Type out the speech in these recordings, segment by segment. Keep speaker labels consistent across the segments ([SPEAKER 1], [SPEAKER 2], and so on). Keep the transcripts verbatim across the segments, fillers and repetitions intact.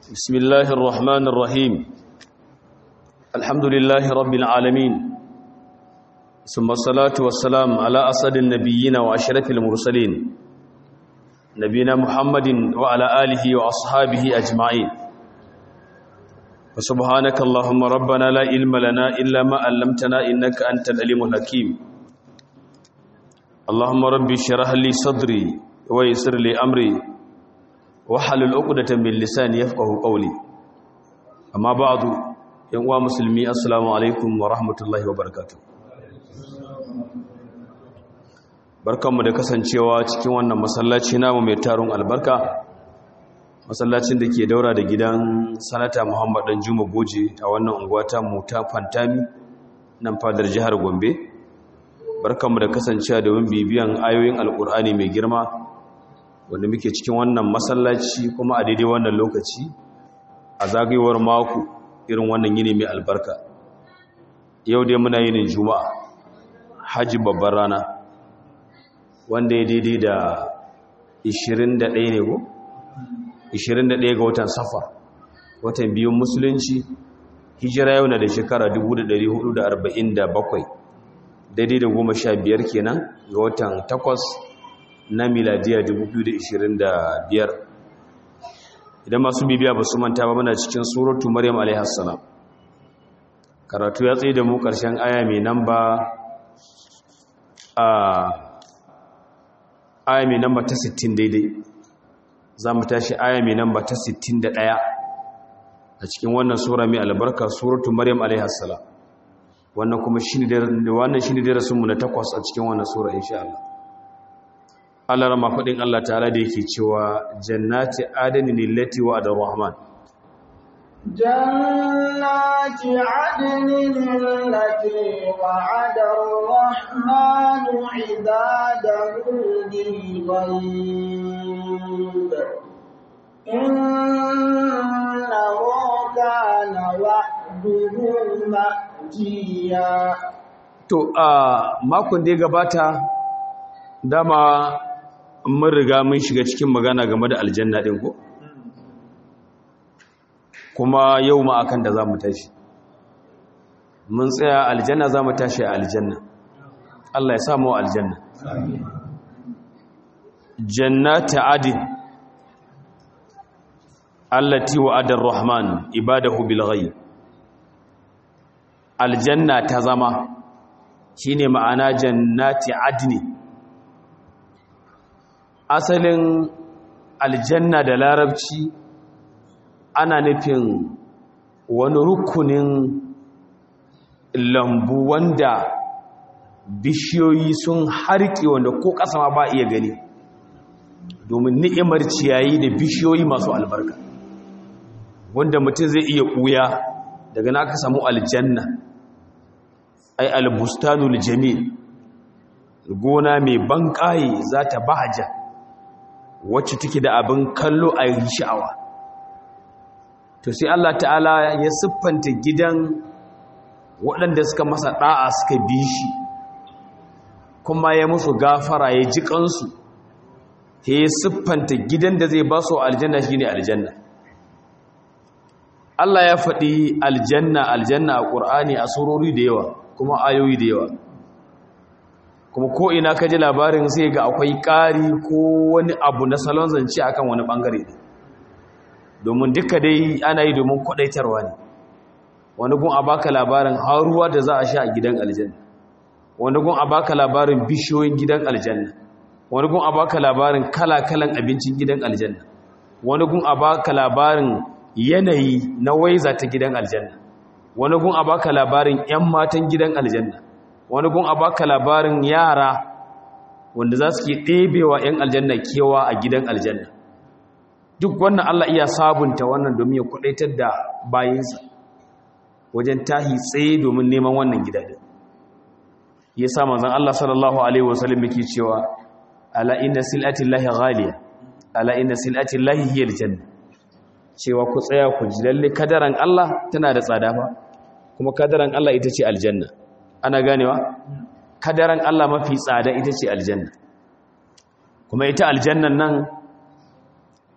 [SPEAKER 1] بسم الله الرحمن الرحيم الحمد لله رب العالمين ثم الصلاة والسلام على أسعد النبيين وأشرف المرسلين نبينا محمد وعلى آله وأصحابه أجمعين وسبحانك اللهم ربنا لا علم لنا إلا ما علمتنا إنك أنت العليم الحكيم اللهم ربي اشرح لي صدري ويسر لي أمري wahalul uqdatan min lisani yafqahu qawli amma ba'du yan uwa musulmi assalamu alaikum wa rahmatullahi wa barakatuh barkanmu da kasancewa cikin wannan masallaci namu mai tarun albarka masallacin da ke daura da gidan sanata Muhammad Dan Juma Goje a wannan unguwa ta mu ta Fantami nan fadar jihar Gombe barkanmu da kasancewa da bibiyan ayoyin alqur'ani mai girma wanda muke cikin wannan masallaci kuma a daidai wannan lokaci a zagayewar mako irin wannan yini mai albarka yau dai muna yinin juma'a haji babbar rana wanda ya daidai da ishirin da ɗaya ne ko ishirin da ɗaya ga watan safar watan biyun musulunci hijira yau na da shekara dubu da ɗari hudu da arba'in da bakwai daidai da goma sha biyar kenan ga watan takwas na miladiya dubu biyu da ishirin da biyar idan masu bibiya ba su manta ba muna cikin suratu maryam alaihassalam karatu ya tsaye da mu ƙarshen aya mai namba a aya mai namba ta sittin daidai za mu tashi aya mai namba ta sittin da ɗaya a cikin wannan sura mai albarka suratu maryam alaihassalam wannan kuma shi ne darasinmu na takwas a cikin wannan sura insha Allah Allah rama faɗin Allah ta'ala da yake cewa jannati adnin lillati wa'ada ar-rahman
[SPEAKER 2] jannati adnin lillati wa'ada ar-rahman 'ibadahu bil-ghaib innahu kana wa'duhu ma'tiya.
[SPEAKER 1] To a makon da ya gabata dama mun riga mun shiga cikin magana game da aljanna din ko kuma yau ma akan da zamu tashi mun tsaya aljanna zamu tashi a aljanna Allah ya samu aljanna amin jannati adin allati wa'ada ar-rahman ibadahu bil ghaib aljanna ta zama shine ma'ana jannati adni asalin aljanna da larabci ana nufin wani rukunin lambu wanda bishiyoyi sun harke wanda ko ƙasa ma ba iya gani domin ni'imar ciyayi da bishiyoyi masu albarka wanda mutum zai iya ɓuya daga na aka samu aljanna ai albustanul jamil gona mai banƙaye za ta bahaja wacce take da abin kallo a yi sha'awa to sai Allah ta'ala ya siffanta gidan waɗanda suka masa ɗa'a suka bi shi kuma ya musu gafara ya ji kansu ya siffanta gidan da zai ba su aljanna shine aljanna Allah ya faɗi aljanna aljanna a Qur'ani a surori da yawa kuma ayoyi da yawa kuma ko ina ka ji labarin sai ga akwai ƙari ko wani abu na salon zance akan wani ɓangare ne domin duka dai ana yi domin kwaɗaitarwa ne wani gun a baka labarin haruwa da za a sha a gidan aljanna wani gun a baka labarin bishiyoyin gidan aljanna wani gun a baka labarin kala-kalan abincin gidan aljanna wani gun a baka labarin yanayi na waiza ta gidan aljanna wani gun a baka labarin 'yan matan gidan aljanna wani gun a baka labarin yara wanda za su ke ɗebewa 'yan aljanna kewa a gidan aljanna duk wannan Allah iya sabunta wannan domin ya kudaitar da bayinsa wajen tahi tsaye domin neman wannan gida din ya sa manzon Allah sallallahu alaihi wasallam yake cewa ala inna silati llahi ghaliya ala inna silati llahi hiya aljanna cewa ku tsaya ku ji lalle kadaran Allah tana da tsada fa kuma kadaran Allah ita ce aljanna ana ganewa kadaran Allah mafi tsada ita ce aljanna kuma ita aljannan nan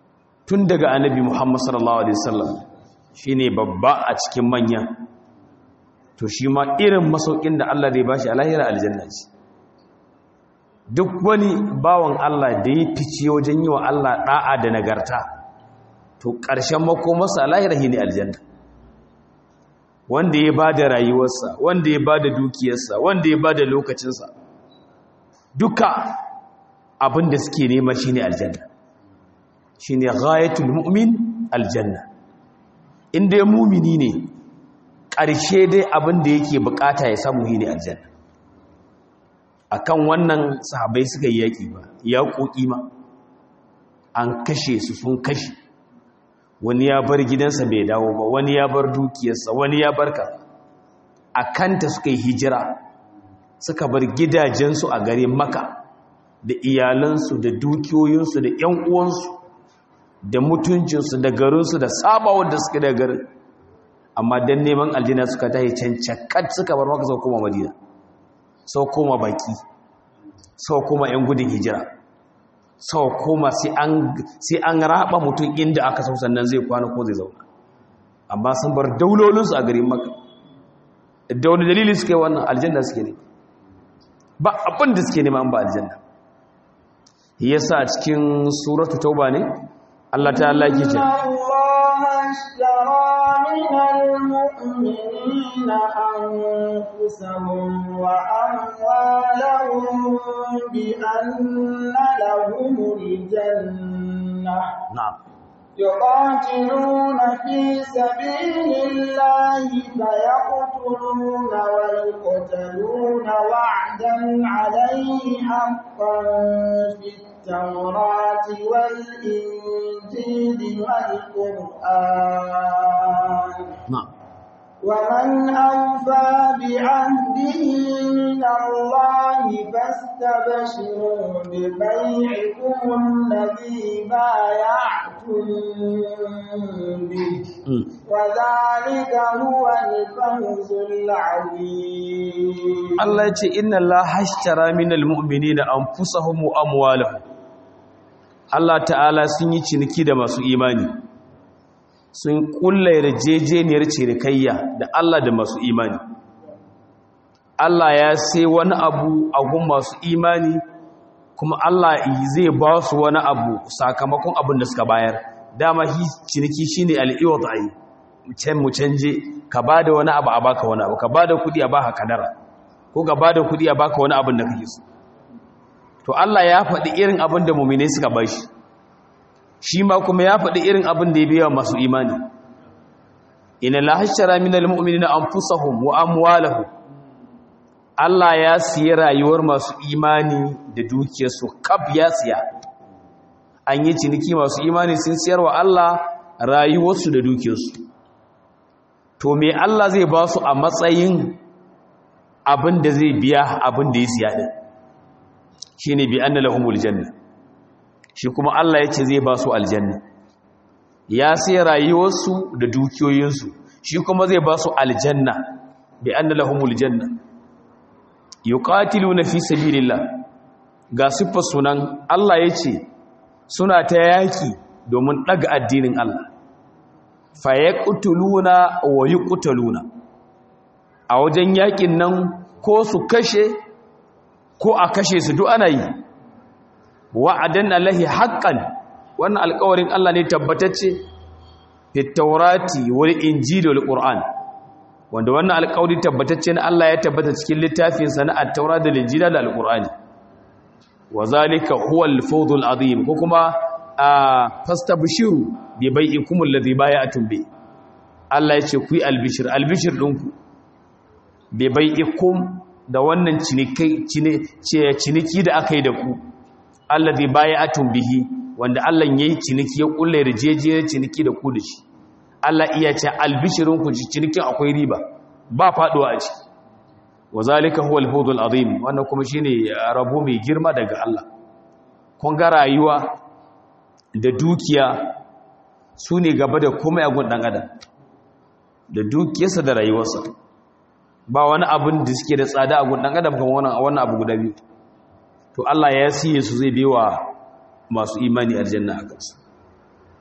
[SPEAKER 1] tun daga annabi Muhammad sallallahu alaihi wasallam shine babba a cikin manya, to shi ma irin masaukin da Allah zai bashi a lahira aljanna ce. Duk wani bawan Allah da ya fice wajen yi wa Allah da'a da nagarta, to ƙarshen makomarsa a lahira shine aljanna. Wanda ya bada rayuwarsa, wanda ya bada dukiyarsa, wanda ya bada lokacinsa, duka abin da suke nema shine aljanna. Shine ghayatul mu'min aljanna. Inda ya mumini ne, ƙarshe dai abin da yake bukata ya samu shine aljanna. Akan wannan sahabbai suka yi yaki ba, ya koki ma an kashe su, sun kashe. Wani ya bar gidansa bai dawo ba, wani ya bar dukiyarsa, wani ya barka. Akanta suka yi hijira, suka bar gidajensu a garin Makka da iyalansu da dukiyoyinsu da ƴan uwansu da mutuncinsu da garinsu da sabawar da suka da garin. Amma dan neman aljanna suka tahi cancakat suka bar Makka sau koma Madina, sau koma baki, sau koma ƴan gudun hijira, sau koma sai an raba mutum inda aka sau sannan zai kwana ko zai zauna. Amma sun bar daulolinsu a garin Makka. Da wani dalili suka yi wannan? Aljanna suke ne, ba abin da suke nema an ba aljanna. Yasa a cikin suratu tauba ne Allah ta Allah yake ce
[SPEAKER 2] من المؤمنين أنفسهم وأموالهم بأن لهم الجنة.
[SPEAKER 1] نعم.
[SPEAKER 2] يقاتلون في سبيل الله فيقتلون ويقتلون وعدا عليه حقا في التوراة والإنجيل والقرآن.
[SPEAKER 1] نعم.
[SPEAKER 2] ومن أوفى بعهده من الله فاستبشروا ببيعكم الذي بايعتم به وذلك هو الفوز العظيم.
[SPEAKER 1] الله يقول إن الله اشترى من المؤمنين أنفسهم وأموالهم. الله تعالى sun yi ciniki da masu imani, sun kulla yarjejeniyar cinikayya da Allah da masu imani. Allah ya sai wani abu a gun masu imani, kuma Allah zai ba su wani abu sakamakon abin da suka bayar. Dama shi ciniki shine al-iwat ai mu canje, ka bada wani abu a baka wani abu, ka bada kudi a baka kadara, ko ka bada kudi a baka wani abin da kake so. To Allah ya faɗi irin abin da mu'mini suka bashi, shi ma kuma ya faɗi irin abin da ya biya masu imani. Inna Allaha ashtara minal mu'minina anfusahum wa amwalahum. Allah ya siya rayuwar masu imani da dukiyarsu, kaf ya siya. An yi ciniki, masu imani sun siyar wa Allah rayuwarsu da dukiyarsu. To me Allah zai ba su a matsayin abin da zai biya abin da ya siya din? Shine bi anna lahumul janna. Shi kuma Allah ya ce zai ba su aljanna. Ya sai rayuwarsu da dukiyoyinsu, shi kuma zai ba su aljanna bi anna lahumul janna. Yuqatiluna fi sabilillah. Ga siffar sunan Allah ya ce suna ta yaki domin daga addinin Allah. Fayaqtuluna wa yuqtaluna. A wajen yakin nan ko su kashe ko a kashe su duk ana yi. Wa'adan Allahi haqqan, wannan alƙawarin Allah ne tabbatacce fi taurati wal injili wal qur'an, wanda wannan alƙawari tabbatacce na Allah ya tabbata cikin littafin sa na at-taura da injila da al-qur'ani. Wa zalika huwa al-fawzul azim, ko kuma fastabshiru bi bai'ikum alladhi bay'atum bi. Allah ya ce ku yi albishir, albishir ɗinku bi bai'ikum, da wannan ciniki ciniki da aka yi da ku, allazi bay'atum bihi, wanda Allah yayi ciniki ya kulle yarjejiyar ciniki da ku da shi. Allah iya ce albishirun ku cinikin akwai riba, ba faduwa a ciki. Wazalika huwal fawzul azim, wannan kuma shine rabo mai girma daga Allah. Kun ga rayuwa da dukiya sune gaba da komai a gun dan adam, da dukiyarsa da rayuwarsa. Ba wani abin da suke da tsada a gun dan adam kamar wannan wannan abu guda biyu. To Allah ya siye su zai bewa masu imani aljanna a kansu.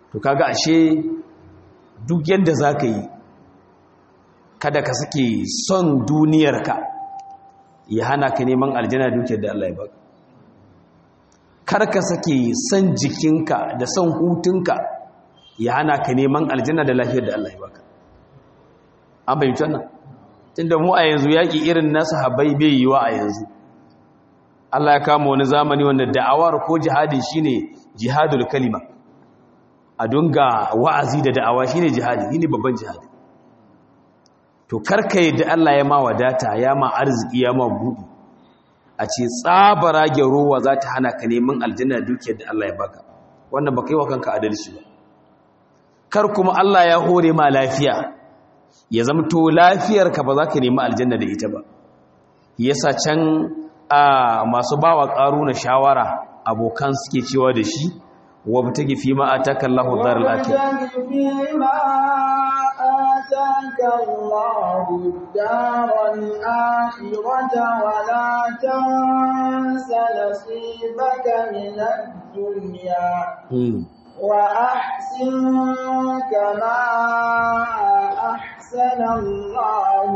[SPEAKER 1] to kaga ashe duk yanda zaka yi kada ka sake son duniyarka ya hana ka neman aljanna dukiyar da Allah ya baka kar ka sake son jikinka da son hutunka ya hana ka neman aljanna da lafiyar da Allah ya baka an bayyana wannan tunda mu a yanzu yaki irin na sahabbai bai yiwa a yanzu Allah ya kama wani zamani wanda da'awar ko jihadi shine jihadul kalima a dunga wa'azi da da'awa shine jihadi shine babban jihadi to karka yadda Allah ya ma wadata ya ma arziki ya ma buɗi a ce tsabara gyarowa za ta hana ka neman aljanna dukiyar da Allah ya baka wannan ba kai wa kanka adalci ba kar kuma Allah ya hore ma lafiya ya zamto lafiyarka ba za ka nemi aljanna da ita ba yasa can a masu bawa ƙaruna shawara abokan suke cewa da shi wabtagi fi ma ataka Allahu daral akhirah
[SPEAKER 2] آتاك الله الدار الآخرة ولا تنس نصيبك من الدنيا وأحسن كما أحسن الله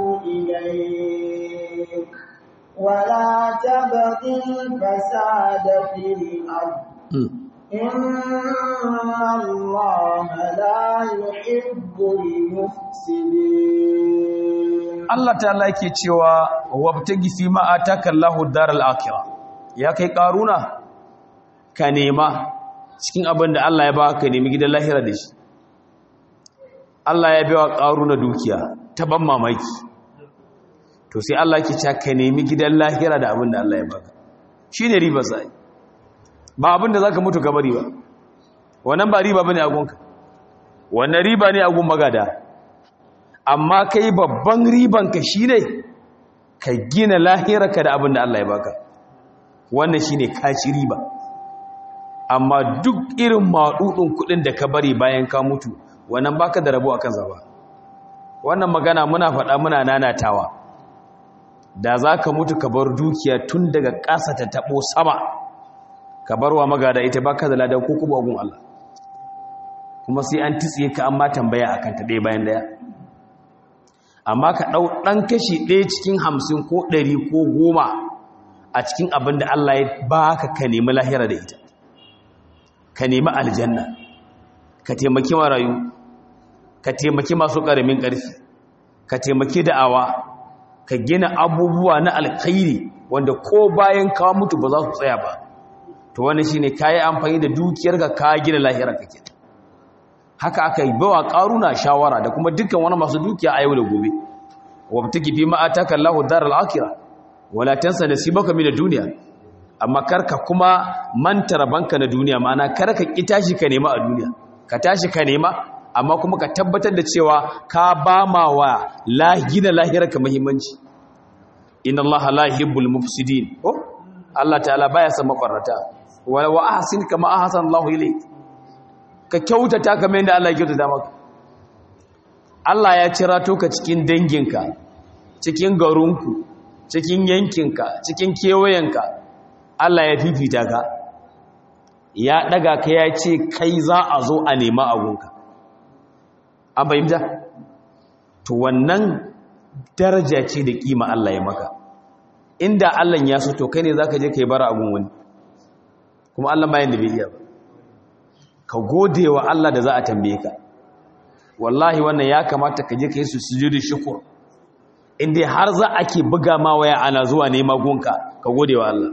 [SPEAKER 2] إليك ولا تبغ الفساد في الأرض إن الله لا يحب المفسدين
[SPEAKER 1] Allah ta'ala yake cewa wabtagi fi ma ataka Allahu daral akhirah ya kai karuna ka nema cikin abin da Allah ya baka nemi gidan lahira da shi Allah ya biya karuna dukiya ta ban mamaki to sai Allah yake cewa ka nemi gidan lahira da abin da Allah ya baka shine riba sai ba abin da za ka mutu gabari ba wannan ba riba ba ne a gunka wannan riba ne a gun magada amma kai babban ribanka shi ne ka gina lahirarka da abin da Allah ya baka wannan shi ne kaci riba amma duk irin maɗuɗin kuɗin da ka bari bayan ka mutu wannan baka da rabo a kansa ba wannan magana muna faɗa muna nanatawa da za ka mutu ka bar dukiya tun daga ƙasa ta taɓo sama ka barwa magada ita baka da ladan ko kuma gun Allah kuma sai an tsiye ka amma tambaya akan ta ɗaya bayan ɗaya amma ka ɗau ɗan kashi ɗaya cikin hamsin ko ɗari ko goma a cikin abin da Allah ya baka ka nemi lahira da ita ka nemi aljanna ka taimaki marayu ka taimaki masu ƙaramin ƙarfi ka taimaki da'awa ka gina abubuwa na alkhairi wanda ko bayan ka mutu ba za su tsaya ba to wannan shine kai amfani da dukiyar ka ka gina lahira kake haka aka yi bawa karuna shawara da kuma dukkan wani masu dukiya a yau da gobe wabtaki fi ma ataka Allahu daral akhirah wala tansa nasibaka min ad-dunya amma karka kuma manta rabanka na duniya ma'ana karka ki tashi ka nema a duniya ka tashi ka nema amma kuma ka tabbatar da cewa ka ba ma wa la gina lahirarka muhimmanci inna Allaha la yuhibbul mufsidin ko Allah ta'ala baya son mafarrata wa ahsin kama ahsana Allah ilayk ka kyautata kamar yadda Allah ya kyautata maka Allah ya cira to ka cikin danginka cikin garinku cikin yankinka cikin kewayenka Allah ya fifita ka ya daga ka ya ce kai za a zo a nema agunka an bayyana to wannan daraja ce da kima Allah ya maka inda Allah ya so to kai ne zaka je kai bara agun wani kuma Allah bayan da bai iya ba ka gode wa Allah da za a tambaye ka wallahi wannan ya kamata ka je kai su sujudu shukr inda har za a ke buga ma waya ana zuwa nema gunka ka gode wa Allah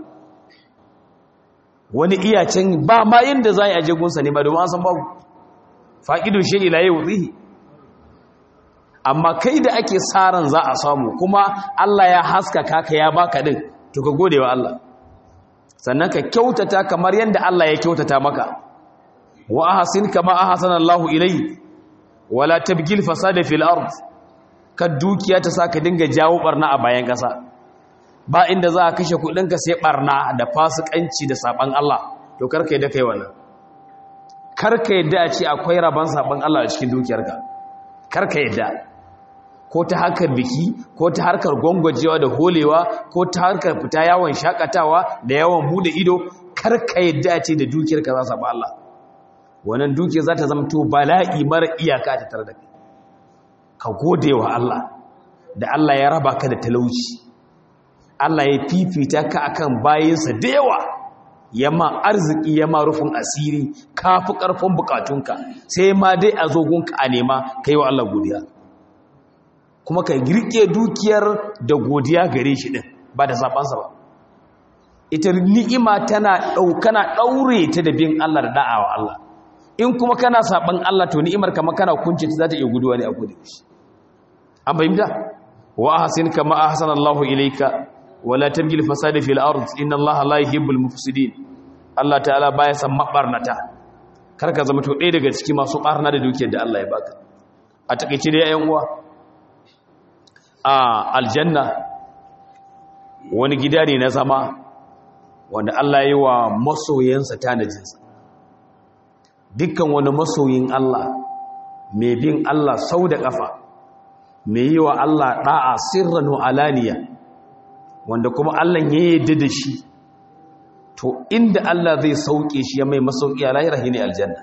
[SPEAKER 1] wani iyacin ba ma yanda za a yi aje gunsa ne ba domin an san babu faqidu shi ila yawzihi amma kai da ake saran za a samu kuma Allah ya haskaka ka ya baka din to ka gode wa Allah sannan ka kyautata kamar yanda Allah ya kyautata maka wa ahsin kama ahsana Allah ilayhi wala tabgil fasada fil ard ka dukiya ta saka dinga jawo barna a bayan kasa ba inda za ka kashe kudin ka sai barna da fasikanci da saban Allah to karka yadda kai wannan karka yadda a ce akwai raban saban Allah a cikin dukiyarka karka yadda ko ta harkar biki ko ta harkar gwangwajewa da holewa ko ta harkar fita yawon shakatawa da yawon bude ido karka yadda ce da dukiyarka za su ba Allah wannan duke za ta zamto bala'i mara iyaka ta tare da kai ka gode wa Allah da Allah ya raba ka da talauci Allah ya fifita ka akan bayinsa da yawa yamma arziki yamma rufin asiri kafi karfin bukatunka sai ma dai a zogunka a nema kai wa Allah godiya kuma ka girke dukiyar da godiya gare shi din ba da sabansa ba ita ni'ima tana daukana daure ta da bin Allah da da'awa Allah in kuma kana saban Allah to ni'imar kama kana kunce ta za ta iya guduwa ne a gudu shi an fahimta wa ahsin kama ahsana Allahu ilayka wala tabgil fasada fil ard inna Allaha la yuhibbul mufsidin Allah ta'ala baya san mabarnata karka zama to ɗaya daga cikin masu barna da dukiyar da Allah ya baka a takeice dai ayan uwa a aljanna wani gida ne na zama wanda Allah ya yi wa masoyansa tanajinsa dukkan wani masoyin Allah mai bin Allah sau da ƙafa mai yi wa Allah ɗa'a sirran wa alaniya wanda kuma Allah ya yarda da shi to inda Allah zai sauke shi ya mai masauki a lahira shine aljanna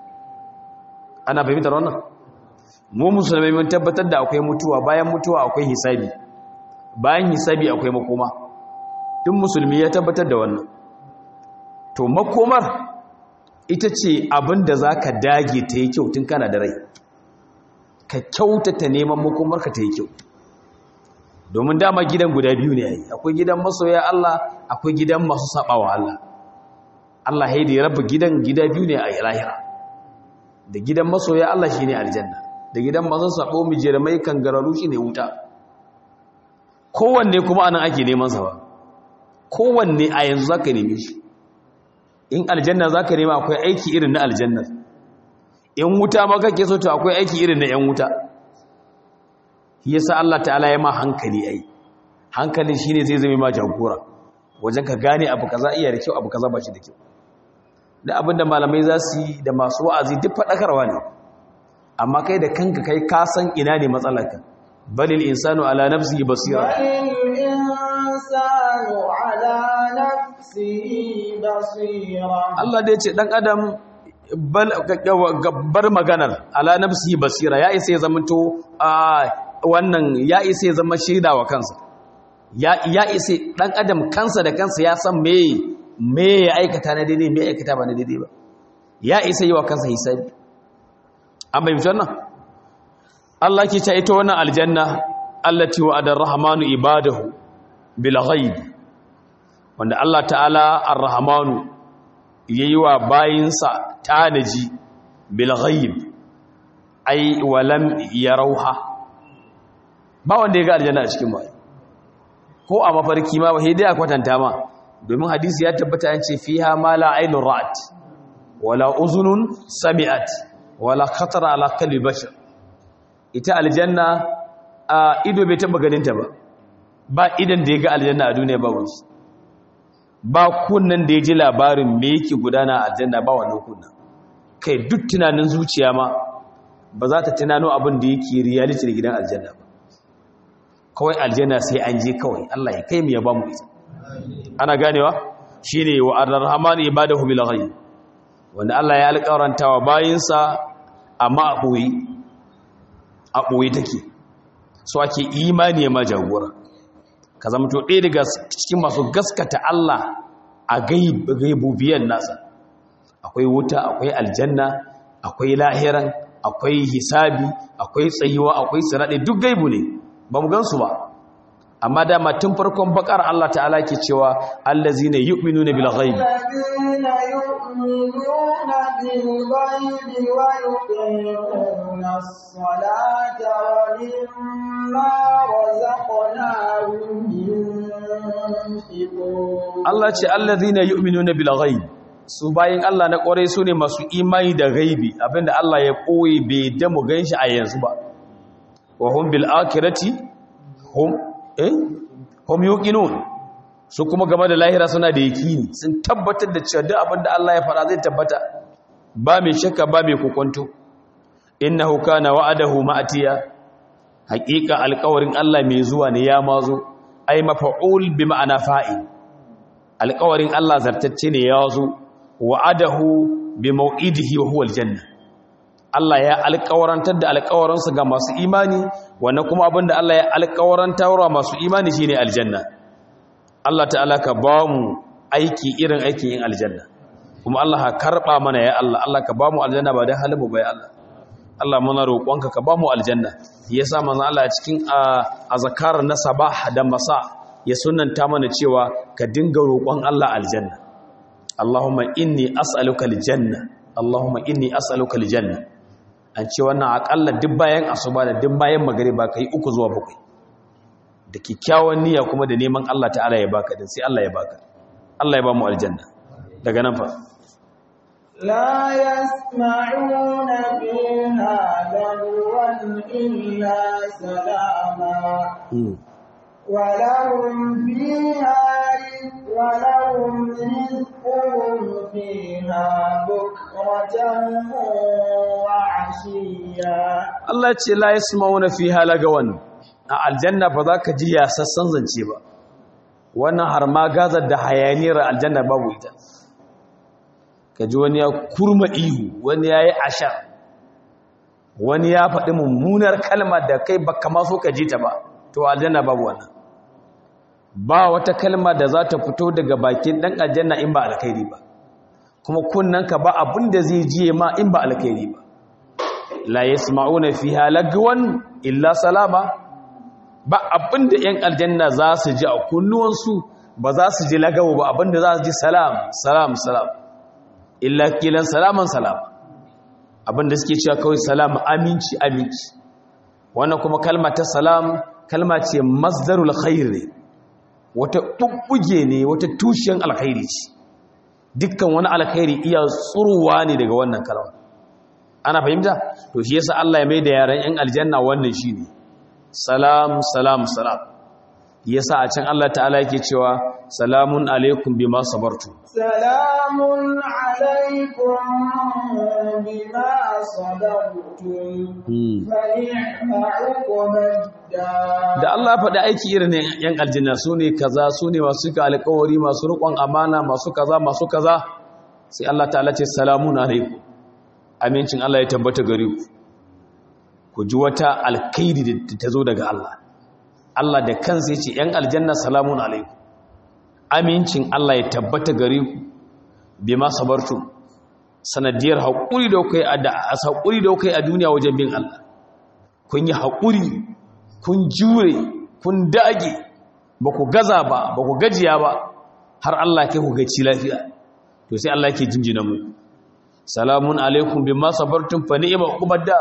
[SPEAKER 1] ana fahimtar wannan mu musulmai mun tabbatar da akwai mutuwa bayan mutuwa akwai hisabi bayan hisabi akwai makoma duk musulmi ya tabbatar da wannan to makomar ita ce abin da za ka dage ta yi kyau tun kana da rai ka kyautata neman makomarka ta yi kyau domin dama gidan guda biyu ne yayi akwai gidan masoya Allah akwai gidan masu sabawa Allah Allah ya yi rabu gidan gida biyu ne a lahira da gidan masoya Allah shine aljanna da gidan masu sabo mijirmai kangararu shine wuta kowanne kuma anan ake neman sa ba kowanne a yanzu zaka neme shi in aljanna zaka nema akwai aiki irin na aljanna in wuta ma kake so to akwai aiki irin na yan wuta yasa Allah ta'ala ya ma hankali ai hankalin shine zai zama ma jagora wajen ka gane abu kaza iya da kyau abu kaza ba shi da kyau da abinda malamai za su yi da masu wa'azi duk fadakarwa ne amma kai da kanka kai ka san ina ne matsalarka balil insanu ala nafsihi basira
[SPEAKER 2] balil insanu ala nafsihi basira
[SPEAKER 1] Allah da ya ce dan adam bar maganar ala nafsihi basira ya isa ya zamanto wannan ya isa ya zama shaida wa kansa ya ya isa dan adam kansa da kansa ya san me me ya aikata na daidai me ya aikata ba na daidai ba ya isa yi wa kansa hisabi an bayyana wannan Allah ke ta ita wannan aljanna allati wa'ada ar-rahmanu ibadahu bil ghaib wanda Allah ta'ala ar-rahmanu yayi wa bayinsa tanaji bil ghaib ai walam yarawha ba wanda ya ga aljanna a cikin mai ko a mafarki ma ba sai dai a kwatanta ma domin hadisi ya tabbata an ce fiha ma la aynun ra'at wala uzunun sami'at wala khatara ala qalbi bashar ita aljanna a ido bai taba ganin ta ba ba idan da ya ga aljanna a duniya ba wani ba kunnan da ya ji labarin me yake gudana a aljanna ba wannan kunnan kai duk tunanin zuciya ma ba za ta tunano abin da yake reality da gidan aljanna ba kawai aljanna sai an je kawai Allah ya kai mu ya ba mu ita ana ganewa shine wa ar-rahman ibadahu bil ghaib wanda Allah ya alƙaranta wa bayinsa amma a boye a boye take so ake imani ya majagora ka zama to ɗaya daga cikin masu gaskata Allah a gaibubiyan nasa akwai wuta akwai aljanna akwai lahiran akwai hisabi akwai tsayuwa akwai sirade duk gaibu ne ba mu gansu ba amma dama tun farkon bakar Allah ta'ala ke cewa allazina yu'minuna bil ghaib
[SPEAKER 2] allazina yu'minuna bil ghaibi wa yuqimuna as-salata wa mimma razaqnahum yunfiqun
[SPEAKER 1] Allah ce allazina yu'minuna bil ghaib su bayin Allah na kore su ne masu imani da gaibi abinda Allah ya koyi bai da mu ganshi a yanzu ba wa hum bil akhirati hum eh hum yuqinun su kuma game da lahira suna da yakini sun tabbatar da cewa duk abinda Allah ya fara zai tabbata ba mai shakka ba mai kokonto innahu kana wa'adahu ma'tiya haqiqa alqawarin Allah mai zuwa ne ya mazo ai mafa'ul bi ma'ana fa'il alqawarin Allah zartacce ne ya zo wa'adahu bi mau'idihi wa huwa aljanna Allah ya alƙawarantar da alƙawaransa ga masu imani wannan kuma abinda Allah ya alƙawarantar wa masu imani shine aljanna Allah ta'ala ka ba mu aiki irin aikin yin aljanna kuma Allah ka karba mana ya Allah Allah ka ba mu aljanna ba dan halin mu ba ya Allah Allah muna roƙonka ka ba mu aljanna yasa manzo Allah a cikin azkar na sabah da masa ya sunnanta mana cewa ka dinga roƙon Allah aljanna Allahumma inni as'aluka aljanna Allahumma inni as'aluka aljanna an ce wannan akalla duk bayan asuba da duk bayan magriba kai uku zuwa bakwai da kikkiawan niyya kuma da neman Allah ta'ala ya baka din sai Allah ya baka Allah ya ba mu aljanna daga nan fa
[SPEAKER 2] لا يسمعون فيها لغوا إلا سلاما ولهم فيها ولهم رزقهم فيها بكرة وعشيا
[SPEAKER 1] الله يقول لا يسمعون فيها لغوا الجنة فذاك جي سسن زنci ba wannan har ma gazar da hayaniyar aljanna babu ita kaji wani ya kurma ihu wani yayi ashar wani ya faɗi mummunar kalma da kai baka ma so ka ji ta ba to aljanna babu wannan ba wata kalma da za ta fito daga bakin dan aljanna in ba alkhairi ba kuma kunnanka ba abin da zai jiye ma in ba alkhairi ba la yasma'una fiha lagwan illa salama ba abin da yan aljanna za su ji a kunnuwansu ba za su ji lagawo ba abin da za su ji salam salam salam illa kilan salaman salam abin da suke cewa kawai salam aminci aminci wannan kuma kalma ta salam kalma ce masdarul khair ne wata bubbuge ne wata tushen alkhairi ce dukkan wani alkhairi iya tsuruwa ne daga wannan kalma ana fahimta to shi yasa Allah ya mai da yaran yan aljanna wannan shine salam salam salam yasa a can Allah ta'ala yake cewa salamun alaikum bima sabartu
[SPEAKER 2] salamun alaikum bima sabartum fa ni'ma
[SPEAKER 1] da Allah ya faɗi aiki irin yan aljanna su ne kaza su ne masu ka alƙawari masu riƙon amana masu kaza masu kaza sai Allah ta'ala ce salamun alaikum amincin Allah ya tabbata gare ku ku ji wata alkhairi da ta zo daga Allah Allah da kansa ya ce yan aljanna salamun alaikum amincin Allah ya tabbata gare ku bima sabartum sanadiyar haƙuri da kai a da haƙuri da kai a duniya wajen bin Allah kun yi haƙuri kun jure kun dage ba ku gaza ba ba ku gajiya ba har Allah kai ku gaci lafiya to sai Allah yake jinjina mu salamun alaikum bima sabartum fa ni'ma uqbad dar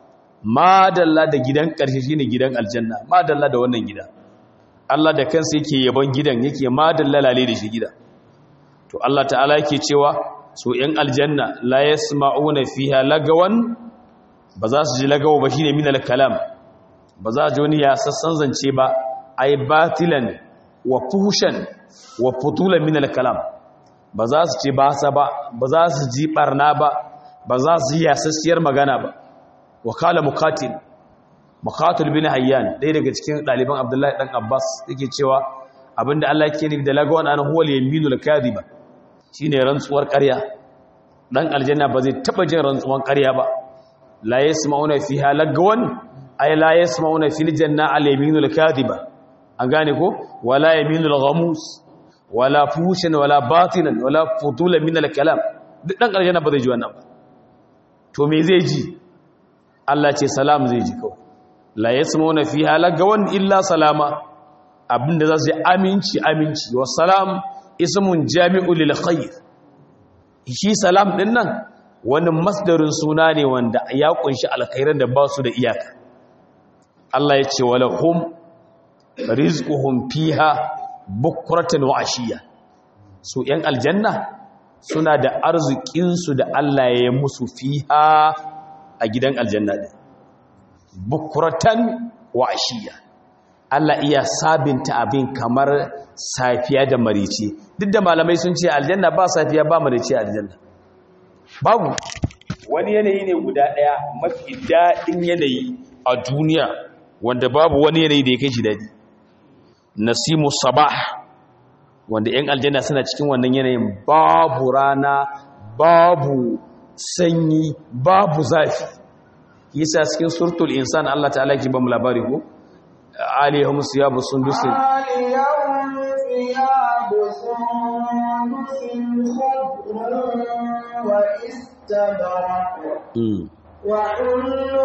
[SPEAKER 1] madalla da gidan karshe shine gidan aljanna madalla da wannan gida Allah da kansa yake yabon gidan yake madalla lale da shi gida to Allah ta'ala yake cewa su yan aljanna la yasma'una fiha lagawan ba za su ji lagawa ba shine min al-kalam ba za ji wani ya sassan zance ba ai batilan wa fuhshan wa futulan min al-kalam ba za su ce ba sa ba ba za su ji barna ba ba za su yi yasassiyar magana ba wa kala muqatil muqatil bin hayyan dai daga cikin daliban abdullahi dan abbas yake cewa abinda Allah yake nufi da lagawan an huwa al-yaminul kadhiba shine rantsuwar ƙarya dan aljanna ba zai taba jin rantsuwar ƙarya ba la yasma'una fiha lagawan ay la yasma'una fil janna al-yaminul kadhiba an gane ko wala yaminul ghamus wala fushan wala batilan wala futulan min al-kalam duk dan aljanna ba zai ji wannan ba to me zai ji Allah ce salam zai ji kawai la yasmuna fiha lagawan illa salama abinda za su ji aminci aminci wa salam ismun jami'u lil khair shi salam din nan wani masdarin suna ne wanda ya kunshi alkhairan da ba su da iyaka Allah ya ce walahum rizquhum fiha bukratan wa ashiya su yan aljanna suna da arzikin su da Allah ya yi musu fiha a gidan aljanna din bukratan wa ashiya Allah iya sabinta abin kamar safiya da marice duk da malamai sun ce aljanna ba safiya ba marice aljanna babu wani yanayi ne guda daya mafi dadin yanayi a duniya wanda babu wani yanayi da ya kai shi dadi nasimu sabah wanda yan aljanna suna cikin wannan yanayin babu rana babu sanyi babu zafi. Yasa cikin suratul insan Allah ta'ala ki ba mu labari ko aliyahum siyabu sundusin
[SPEAKER 2] aliyahum siyabu sundusin khudrun wa istabarak wa ullu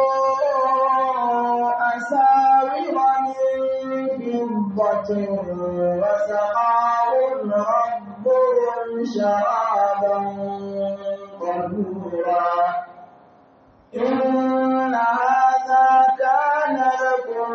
[SPEAKER 2] asawira min fiddatin wa saqahum rabbuhum sharaban tahura. إن هذا كان لكم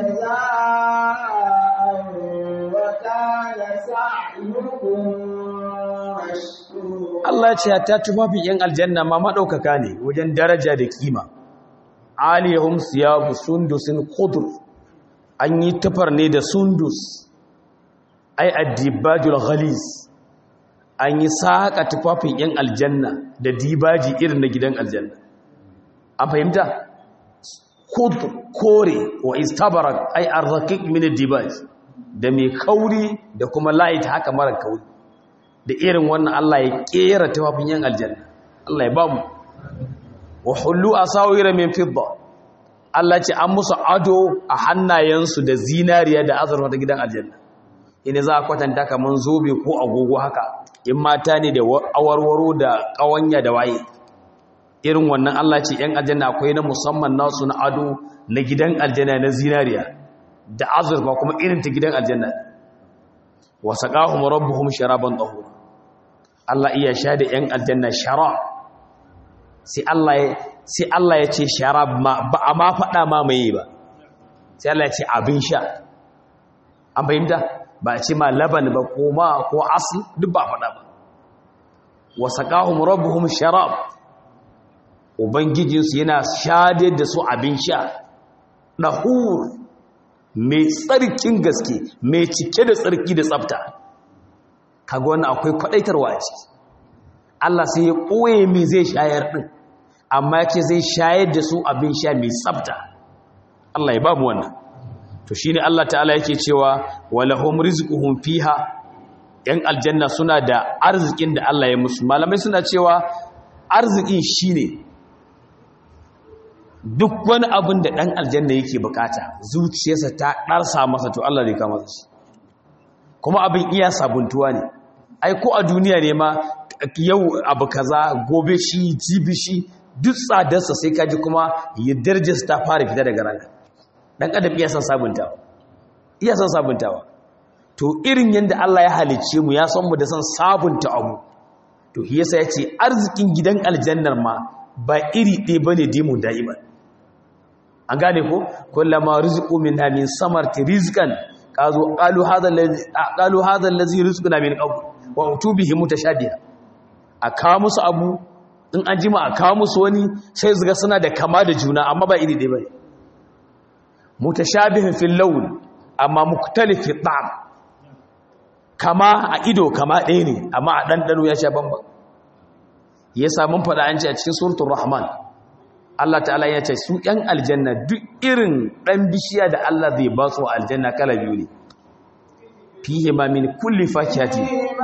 [SPEAKER 2] جزاء وكان سعيكم مشكورا.
[SPEAKER 1] Allah ya ce hatta tufafin yan aljanna ma madaukaka ne wajen daraja da kima. Aliyahum siyabu sundusin khudr, an yi tufar ne da sundus ai addibajul ghalis, an yi saka tufafin yan aljanna da dibaji irin na gidan aljanna. An fahimta? Kore wa istabarak ai arzaqiq min ad-dibaj, da mai kauri da kuma light haka mara kauri, da irin wannan Allah ya kera tawafin yan aljanna. Allah ya ba mu. Wa hullu asawira min fidda, Allah ce an musu ado a hannayensu da zinariya da azurfa ta gidan aljanna. Ina za a kwatanta kaman zobe ko agogo haka, in mata ne da awarwaro da kawanya da waye. Irin wannan Allah ce ‘yan aljanna akwai na musamman nasu na ado na gidan aljanna na zinariya da azurfa kuma irin ta gidan aljanna. Wasa ƙahun rabbuhum sharaban ɗahu, Allah iya sha da ‘yan aljanna sharab, sai Allah ya ce sharab ba a ma faɗa ma mai ba, sai Allah ya ce abin sha. An fahimta? Ba a ce ma laban ba ko ma ko asli duk ba faɗa ba. Wasa ƙahun rabbuhum sharab, Ubangijinsu yana shade da su abin sha ɗahur mai tsarkin gaske, mai cike da tsarki da tsafta. Kaga wannan akwai kwaɗaitarwa a ciki. Allah sai ya ɓoye mai zai shayar ɗin, amma yake zai shayar da su abin sha mai tsafta. Allah ya ba mu wannan. To shine Allah ta'ala yake cewa walahum rizquhum fiha, ‘yan aljanna suna da arzikin da Allah ya musu. Malamai suna cewa arzikin shine duk wani abin da ɗan aljanna yake bukata, zuciyarsa ta ɗarsa masa, to Allah zai kama shi. Kuma abin iya sabuntuwa ne. Ai ko a duniya ne ma yau abu kaza, gobe shi, jibi shi, duk tsadarsa sai kaji kuma ya darjarsa ta fara fita daga ranka. Ɗan adam iya son sabuntawa. Iya son sabuntawa. To irin yadda Allah ya halicce mu ya san mu da son sabunta abu. To yasa ya ce arzikin gidan aljannar ma ba iri ɗaya bane dimun da'iman. An gane ko kullama rizqu minha min samarti rizqan qalu qalu hadha allazi qalu hadha allazi rizquna min qabl wa utubihi mutashabiha. Aka musu abu in an jima aka musu wani sai zuga suna da kama da juna amma ba iri ɗaya bane. Mutashabihin fil lawn amma mukhtalif fi ta'am. Kama a ido kama ɗaya ne amma a ɗanɗano ya sha bambam. Yasa mun faɗa an ce a cikin suratul rahman Allah ta'ala ya ce su ‘yan aljanna duk irin ɗan bishiya da Allah zai ba su aljanna kala biyu ne. Fihe ma min kulli fakihati.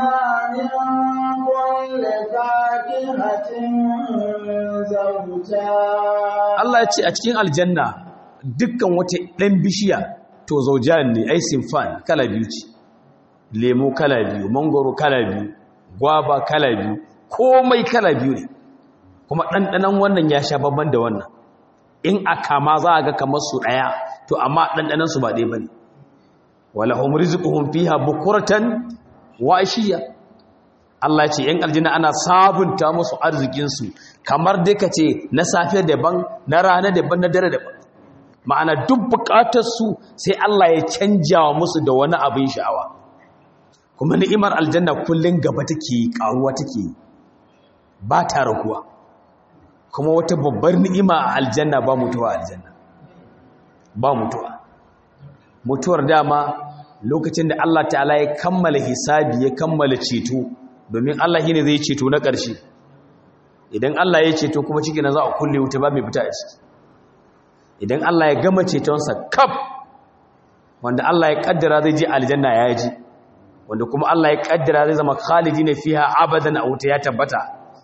[SPEAKER 1] Allah ya ce a cikin aljanna dukkan wata ɗan bishiya to zaujan ne, ai sinfan kala biyu ce. Lemo kala biyu, mangoro kala biyu, gwaba kala biyu, komai kala biyu ne. Kuma ɗanɗanan wannan ya sha babban da wannan. In a kama za a ga kamar su ɗaya, to amma ɗanɗanansu ba ɗaya ba ne. Wala hum rizquhum fiha bukuratan wa ashiya. Allah ce ‘yan aljanna ana sabunta musu arzikinsu kamar dai ka ce na safe daban, na rana daban, na dare daban. Ma'ana duk bukatarsu sai Allah ya canja wa musu da wani abin sha'awa. Kuma ni'imar aljanna kullum gaba take ƙaruwa take ba ta raguwa. Kuma wata babbar ni'ima a aljanna ba mutuwa aljanna. Ba mutuwa. Mutuwar dama lokacin da Allah ta'ala ya kammala hisabi ya kammala ceto, domin Allah shine zai ceto na ƙarshe. Idan Allah ya ceto kuma ciki na za a kulle wuta ba mai fita a ciki. Idan Allah ya gama cetonsa kaf, wanda Allah ya kaddara zai je aljanna ya ji, wanda kuma Allah ya kaddara zai zama khalidina fiha abadan a wuta ya tabbata,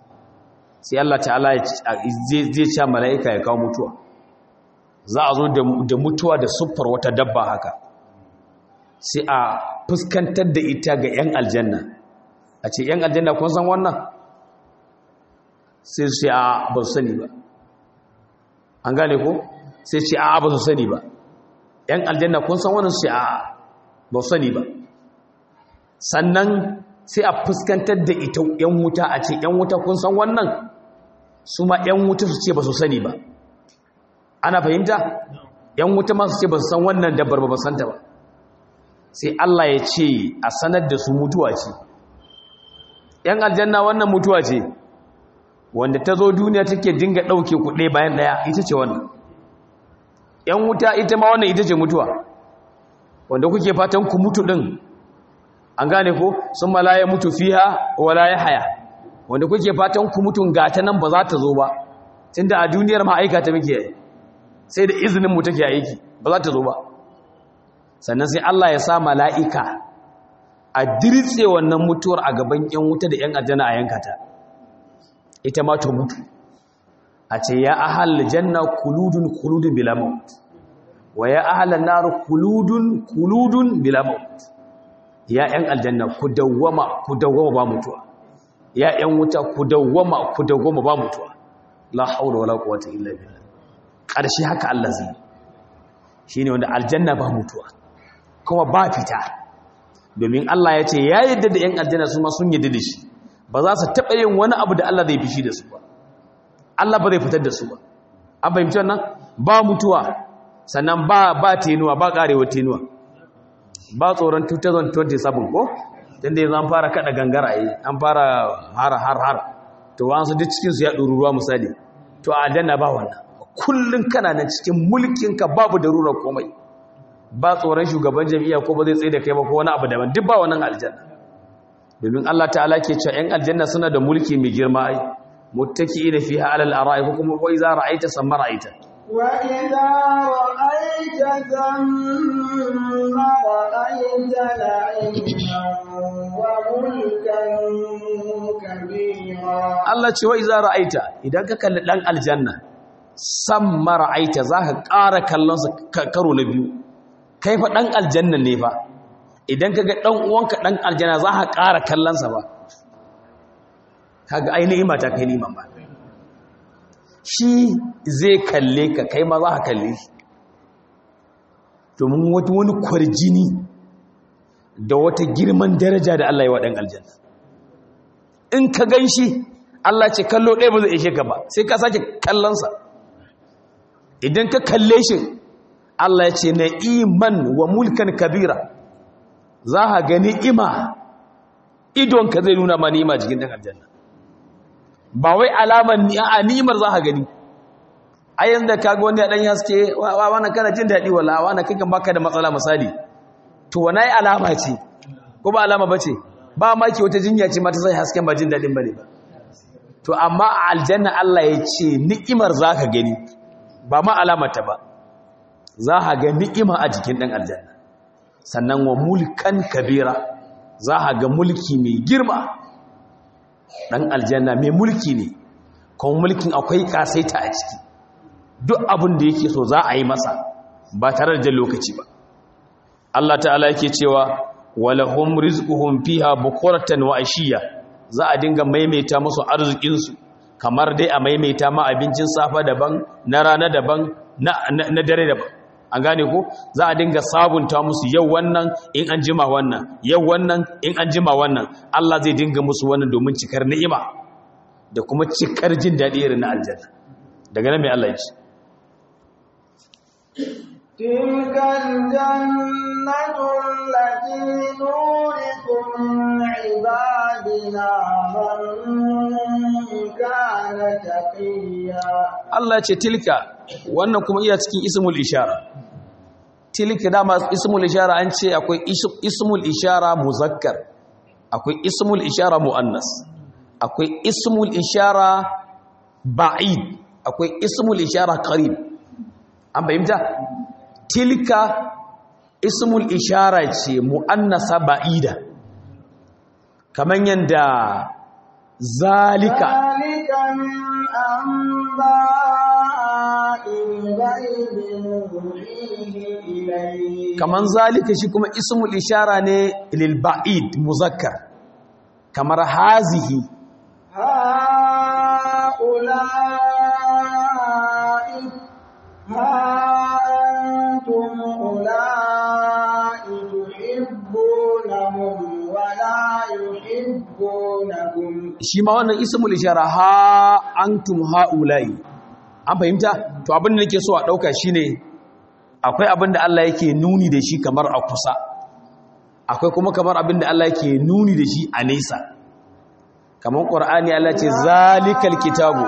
[SPEAKER 1] sai Allah ta'ala zai ce mala'ika ya kawo mutuwa za a zo da mutuwa da siffar wata dabba haka sai a fuskantar da ita ga 'yan aljanna a ce 'yan aljanna kun san wannan sai su a ba su sani ba an gane ko sai ce a ba su sani ba 'yan aljanna kun san wannan sai a ba su sani ba sannan sai a fuskantar da ita 'yan wuta a ce 'yan wuta kun san wannan su ma 'yan wuta su ce ba su sani ba ana fahimta 'yan wuta ma su ce ba su san wannan dabbar ba ba santa ba sai Allah ya ce a sanar da su mutuwa ce 'yan aljanna wannan mutuwa ce wanda ta zo duniya take dinga ɗauke ku ɗaya bayan ɗaya ita ce wannan 'yan wuta ita ma wannan ita ce mutuwa wanda kuke fatan ku mutu ɗin an gane ko sun malaya mutu fiha wala ya haya wanda kuke fatan ku mutun gata nan ba za ta zo ba tunda a duniyar ma aika ta muke sai da izinin mu take aiki ba za ta zo ba sannan sai Allah ya sa mala'ika a dirtse wannan mutuwar a gaban yan wuta da yan aljanna a yanka ta ita ma ta mutu a ce ya ahal janna kuludun kuludun bila maut wa ya ahal nar kuludun kuludun bila maut ya yan aljanna ku dawwama ku dawwama ba mutuwa ya yan wuta ku dawwama ku dawwama ba mutuwa la haula wala quwwata illa billah ƙarshe haka Allah zai shine wanda aljanna ba mutuwa kuma ba fita domin Allah ya ce ya yadda da yan aljanna su ma sun yadda da shi ba za su taɓa yin wani abu da Allah zai fishi da su ba Allah ba zai fitar da su ba an fahimci wannan ba mutuwa sannan ba ba tenuwa ba karewa tenuwa ba tsoron dubu biyu da ashirin da bakwai ko tunda yanzu an fara kada gangara yi an fara har har har to wasu duk cikin su ya ɗuru ruwa misali to a aljanna ba wannan kullun kana nan cikin mulkin ka babu darura komai ba tsoron shugaban jami'a ko ba zai tsaye da kai ba ko wani abu daban duk ba wannan aljanna domin Allah ta'ala ke cewa ‘yan aljanna suna da mulki mai girma ai muttaki da fiha alal ara'i ko kuma ko iza ra'aita samma ra'aita
[SPEAKER 2] wa idza ra'aita samma ra'aita na'iman wa mulkan kabira
[SPEAKER 1] Allah ce wa iza ra'aita idan ka kalli dan aljanna samma ra'aita zaka ƙara kallon sa karo na biyu kai fa dan aljanna ne fa idan ka ga ɗan uwanka ɗan aljana za ka ƙara kallonsa ba ka ga ai ni'ima ta kai ni'ima ba shi zai kalle ka kai ma za ka kalle shi domin wani kwarjini da wata girman daraja da Allah ya wa ɗan aljanna in ka gan shi Allah ce kallo ɗaya ba zai ishe ka ba sai ka sake kallonsa idan ka kalle shi Allah ya ce na'iman wa mulkan kabira za ka ga ni'ima idonka zai nuna ma ni'ima cikin ɗan aljanna ba wai alamar a ni'imar za ka gani a yanzu da kaga wani ɗan haske wa wani kana jin daɗi wala wani kakan baka da matsala misali to wani ai alama ce ko ba alama ba ce ba maki wata jinya ce mata sai hasken ba jin daɗin ba ne ba to amma a aljanna Allah ya ce ni'imar za ka gani ba ma alamata ba za ka ga ni'ima a jikin ɗan aljanna sannan wa mulkan kabira za a ga mulki mai girma ɗan aljanna mai mulki ne kuma mulkin akwai ƙasaita a ciki duk abin da yake so za a yi masa ba tare da jan lokaci ba Allah ta'ala yake cewa walahum rizquhum fiha bukuratan wa ashiya za a dinga maimaita musu arzikinsu kamar dai a maimaita ma abincin safa daban na rana daban na dare daban an gane ko za a dinga sabunta musu yau wannan in an jima wannan yau wannan in an jima wannan Allah zai dinga musu wannan domin cikar ni'ima da kuma cikar jin daɗi irin na aljanna daga nan mai Allah ya ce
[SPEAKER 2] tilka aljannatu allati nuriku min ibadina man kana taqiya
[SPEAKER 1] Allah ce tilka wannan kuma iya cikin ismul ishara tilka dama ismul ishara an ce akwai ismul ishara muzakkar akwai ismul ishara muannas akwai ismul ishara ba'id akwai ismul ishara qarib an fahimta tilka ismul ishara ce muannasa ba'ida kaman yanda zalika
[SPEAKER 2] zalika min amba'il ghaibi nuhihi ilayk.
[SPEAKER 1] kaman zalika shi kuma ismul ishara ne lil ba'id muzakkar, kamar hazihi
[SPEAKER 2] ha'ula'i ha antum ula'i tuhibbunahum wa la yuhibbunakum.
[SPEAKER 1] shi ma wannan ismul ishara ha antum haula'i, an fahimta. to abin da nake so a dauka shine akwai abin da Allah yake nuni da shi kamar a kusa, akwai kuma kamar abin da Allah yake nuni da shi a nesa. kamar Qur'ani Allah ce zalikal kitabu,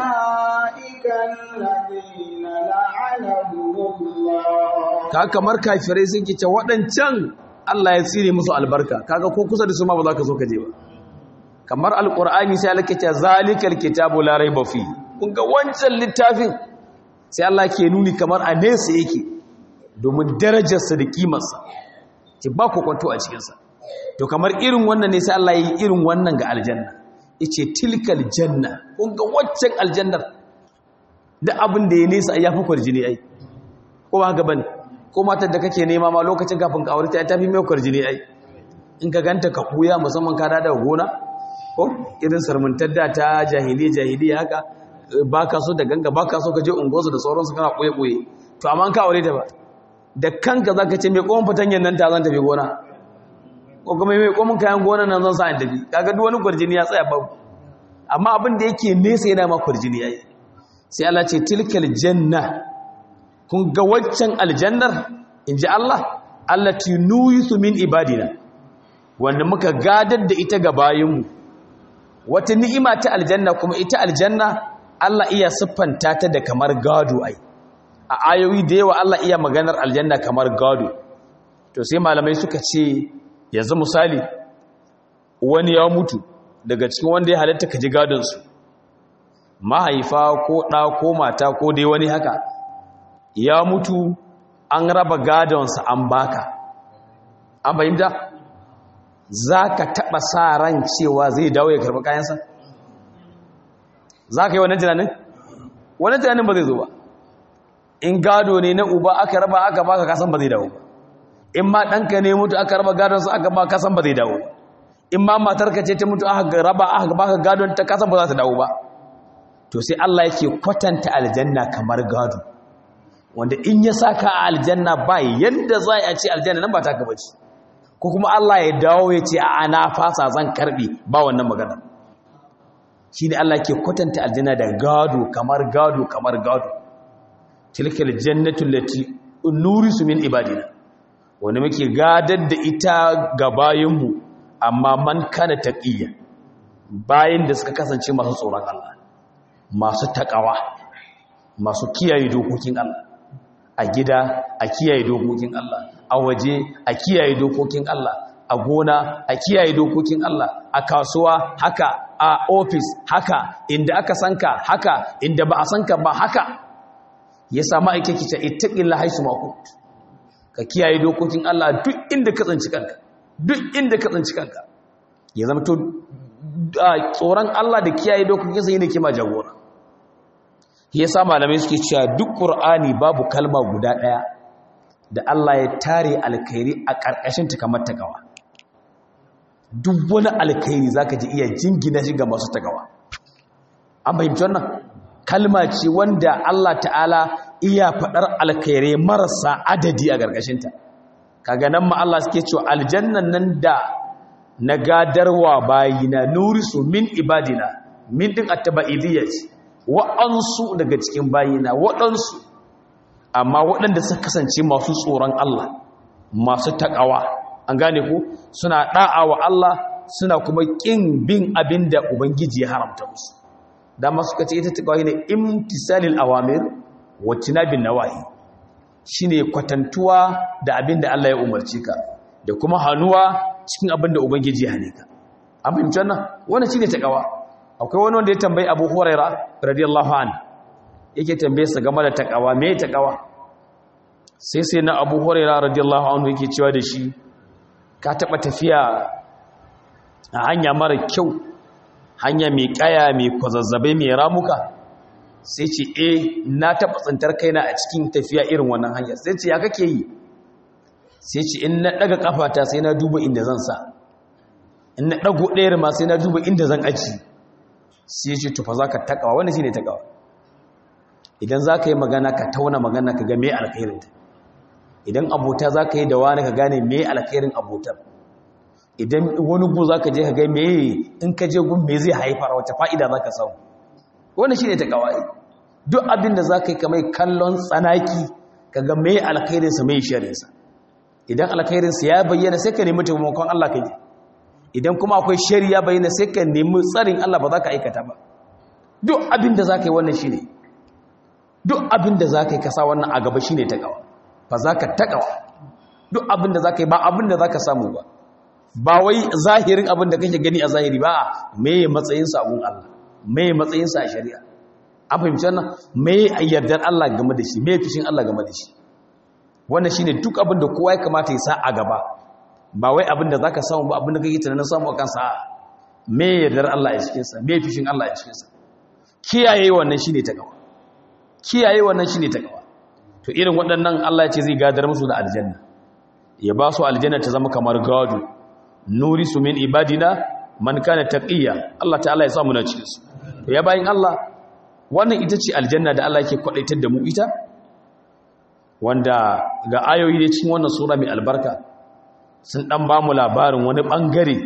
[SPEAKER 1] ka kamar kafirai sun kice waɗancan Allah ya tsire musu albarka, kaga ko kusa da su ma ba za ka zo ka je ba. kamar alqur'ani sai Allah ke ce zalikal kitabu la raiba fi, kun ga wancan littafin sai Allah ke nuni kamar a nesa yake domin darajarsa da kimarsa ce ba ku kwanto a cikinsa. to kamar irin wannan ne sai Allah ya yi irin wannan ga aljanna, yace tilkal janna, kun ga waccan aljannar da abin da ya nesa ya fi kwarjini ai, ko ba gaban ko matar da kake nema ma lokacin kafin ka aure ta ta fi mai kwarjini ai. in ka ganta ka kuya musamman ka da gona ko irin sarmuntar da ta jahiliya jahiliya haka, baka so da ganga baka so ka je ungosu da sauransu kana koye koye. to amma ka aure ta ba da kanka zaka ce me komon fitanyen nan ta zan tafi gona, ko kuma me komon kayan gona nan zan sa in tafi, kaga duk wani kwarjini ya tsaya babu. amma abin da yake nesa yana ma kwarjini yayi. sai Allah ce tilkal janna, kun ga waccan aljannar inji Allah, allati nuyisu min ibadina, wanda muka gadar da ita ga bayinmu. wata ni'ima ta aljanna kuma ita aljanna Allah iya siffanta ta da kamar gado ai. a ayoyi da yawa Allah iya maganar aljanna kamar gado. to sai malamai suka ce yanzu misali wani ya mutu daga cikin wanda ya halatta ka ji gadon su, mahaifa ko ɗa ko mata ko dai wani haka ya mutu, an raba gadonsa an baka, an fahimta. za ka taɓa sa ran cewa zai dawo ya karɓi kayansa? za ka yi wannan tunanin? wannan tunanin ba zai zo ba. in gado ne na uba aka raba aka baka kasan ba zai dawo ba. in ma ɗanka ne mutu aka raba gadonsa aka ba kasan ba zai dawo ba. in ma matarka ce ta mutu aka raba aka baka gadon ta kasan ba za ta dawo ba. to sai Allah yake kwatanta aljanna kamar gado, wanda in ya saka a aljanna ba yadda za a ce aljanna nan ba ta gaba ce, ko kuma Allah ya dawo ya ce a ana fasa zan karbi, ba wannan magana. shi ne Allah ke kwatanta aljanna da gado kamar gado kamar gado. tilkal jannatu lati nurisu min ibadina, wanda muke gadar da ita ga bayinmu, amma man kana taqiya, bayin da suka kasance masu tsoron Allah, masu takawa, masu kiyaye dokokin Allah. a gida a kiyaye dokokin Allah, a waje a kiyaye dokokin Allah, a gona a kiyaye dokokin Allah, a kasuwa haka, a ofis haka, inda aka sanka haka, inda ba a sanka ba haka. ya samu ake kice ittaqillaha haisu ma kunt, ka kiyaye dokokin Allah duk inda ka tsinci kanka, duk inda ka tsinci kanka. ya zama to tsoron Allah da kiyaye dokokin sa yake ma jagora. yasa malamai suke cewa duk Qur'ani babu kalma guda daya da Allah ya tare alkhairi a karkashin ta kamar takawa. duk wani alkhairi zaka ji iya jingina shi ga masu takawa. an fahimci wannan kalma ce wanda Allah ta'ala iya fadar alkhairi marasa adadi a karkashin ta. kaga nan ma Allah suke cewa aljannan nan da na gadarwa bayina nurisu min ibadina, min din at-tabaidiyya ce, waɗansu daga cikin bayina waɗansu, amma waɗanda suka kasance masu tsoron Allah, masu taƙawa, an gane ku, suna ɗa'a wa Allah, suna kuma ƙin bin abin da Ubangiji ya haramta musu. dama suka ce ita taƙawa ne imtisalil awamir wa tinabin nawahi, shine kwatantuwa da abin da Allah ya umarci ka da kuma hannuwa cikin abin da Ubangiji ya hane ka. an fahimci wannan wannan shine taƙawa. akwai wani wanda ya tambayi Abu Huraira radiyallahu an, yake tambaye sa game da takawa, me takawa? sai sai na Abu Huraira radiyallahu anhu yake cewa da shi, ka taba tafiya a hanya mara kyau hanya mai kaya mai kwazazzabai mai ramuka sai ce eh na taɓa tsantar kaina a cikin tafiya irin wannan hanya sai ce ya kake yi sai ce in na ɗaga ƙafata sai na duba inda zan sa in na ɗago ɗayar ma sai na duba inda zan aji sai ce tufa za ka taƙawa wanda shi ne taƙawa idan za ka yi magana ka tauna magana ka ga me alkhairinta idan abota za ka yi da wani ka gane me alkhairin abotar idan wani gu za ka je ka ga me in ka je gun me zai haifar wacce fa'ida za ka samu wani shi ne taƙawa duk abin da za ka yi kamar kallon tsanaki ka ga me alkhairinsa mai sharinsa idan alkhairinsa ya bayyana sai ka nemi taimakon Allah ka yi idan kuma akwai shari ya bayyana sai ka nemi tsarin Allah ba za ka aikata ba duk abin da za ka yi wannan shi ne duk abin da za ka yi kasa wannan a gaba shi ne taƙawa ba za ka taƙawa duk abin da za ka yi ba abin da za ka samu ba ba wai zahirin abin da kake gani a zahiri ba me matsayinsa a gun Allah me matsayinsa a shari'a an fahimci wannan me yardar Allah game da shi me fishin Allah game da shi wannan shine duk abin da kowa ya kamata ya sa a gaba ba wai abin da zaka samu ba abin da kake tunanin samu a kansa me yardar Allah a cikin sa me fishin Allah a cikin sa kiyaye wannan shine takawa kiyaye wannan shine takawa to irin waɗannan Allah ya ce zai gadar musu da aljanna ya ba su aljanna ta zama kamar gado nurisu min ibadina man kana taqiya Allah ta'ala ya samu na cikin su to ya bayin Allah wannan ita ce aljanna da Allah yake kwadaitar da mu ita wanda ga ayoyi da cikin wannan sura mai albarka sun dan ba mu labarin wani bangare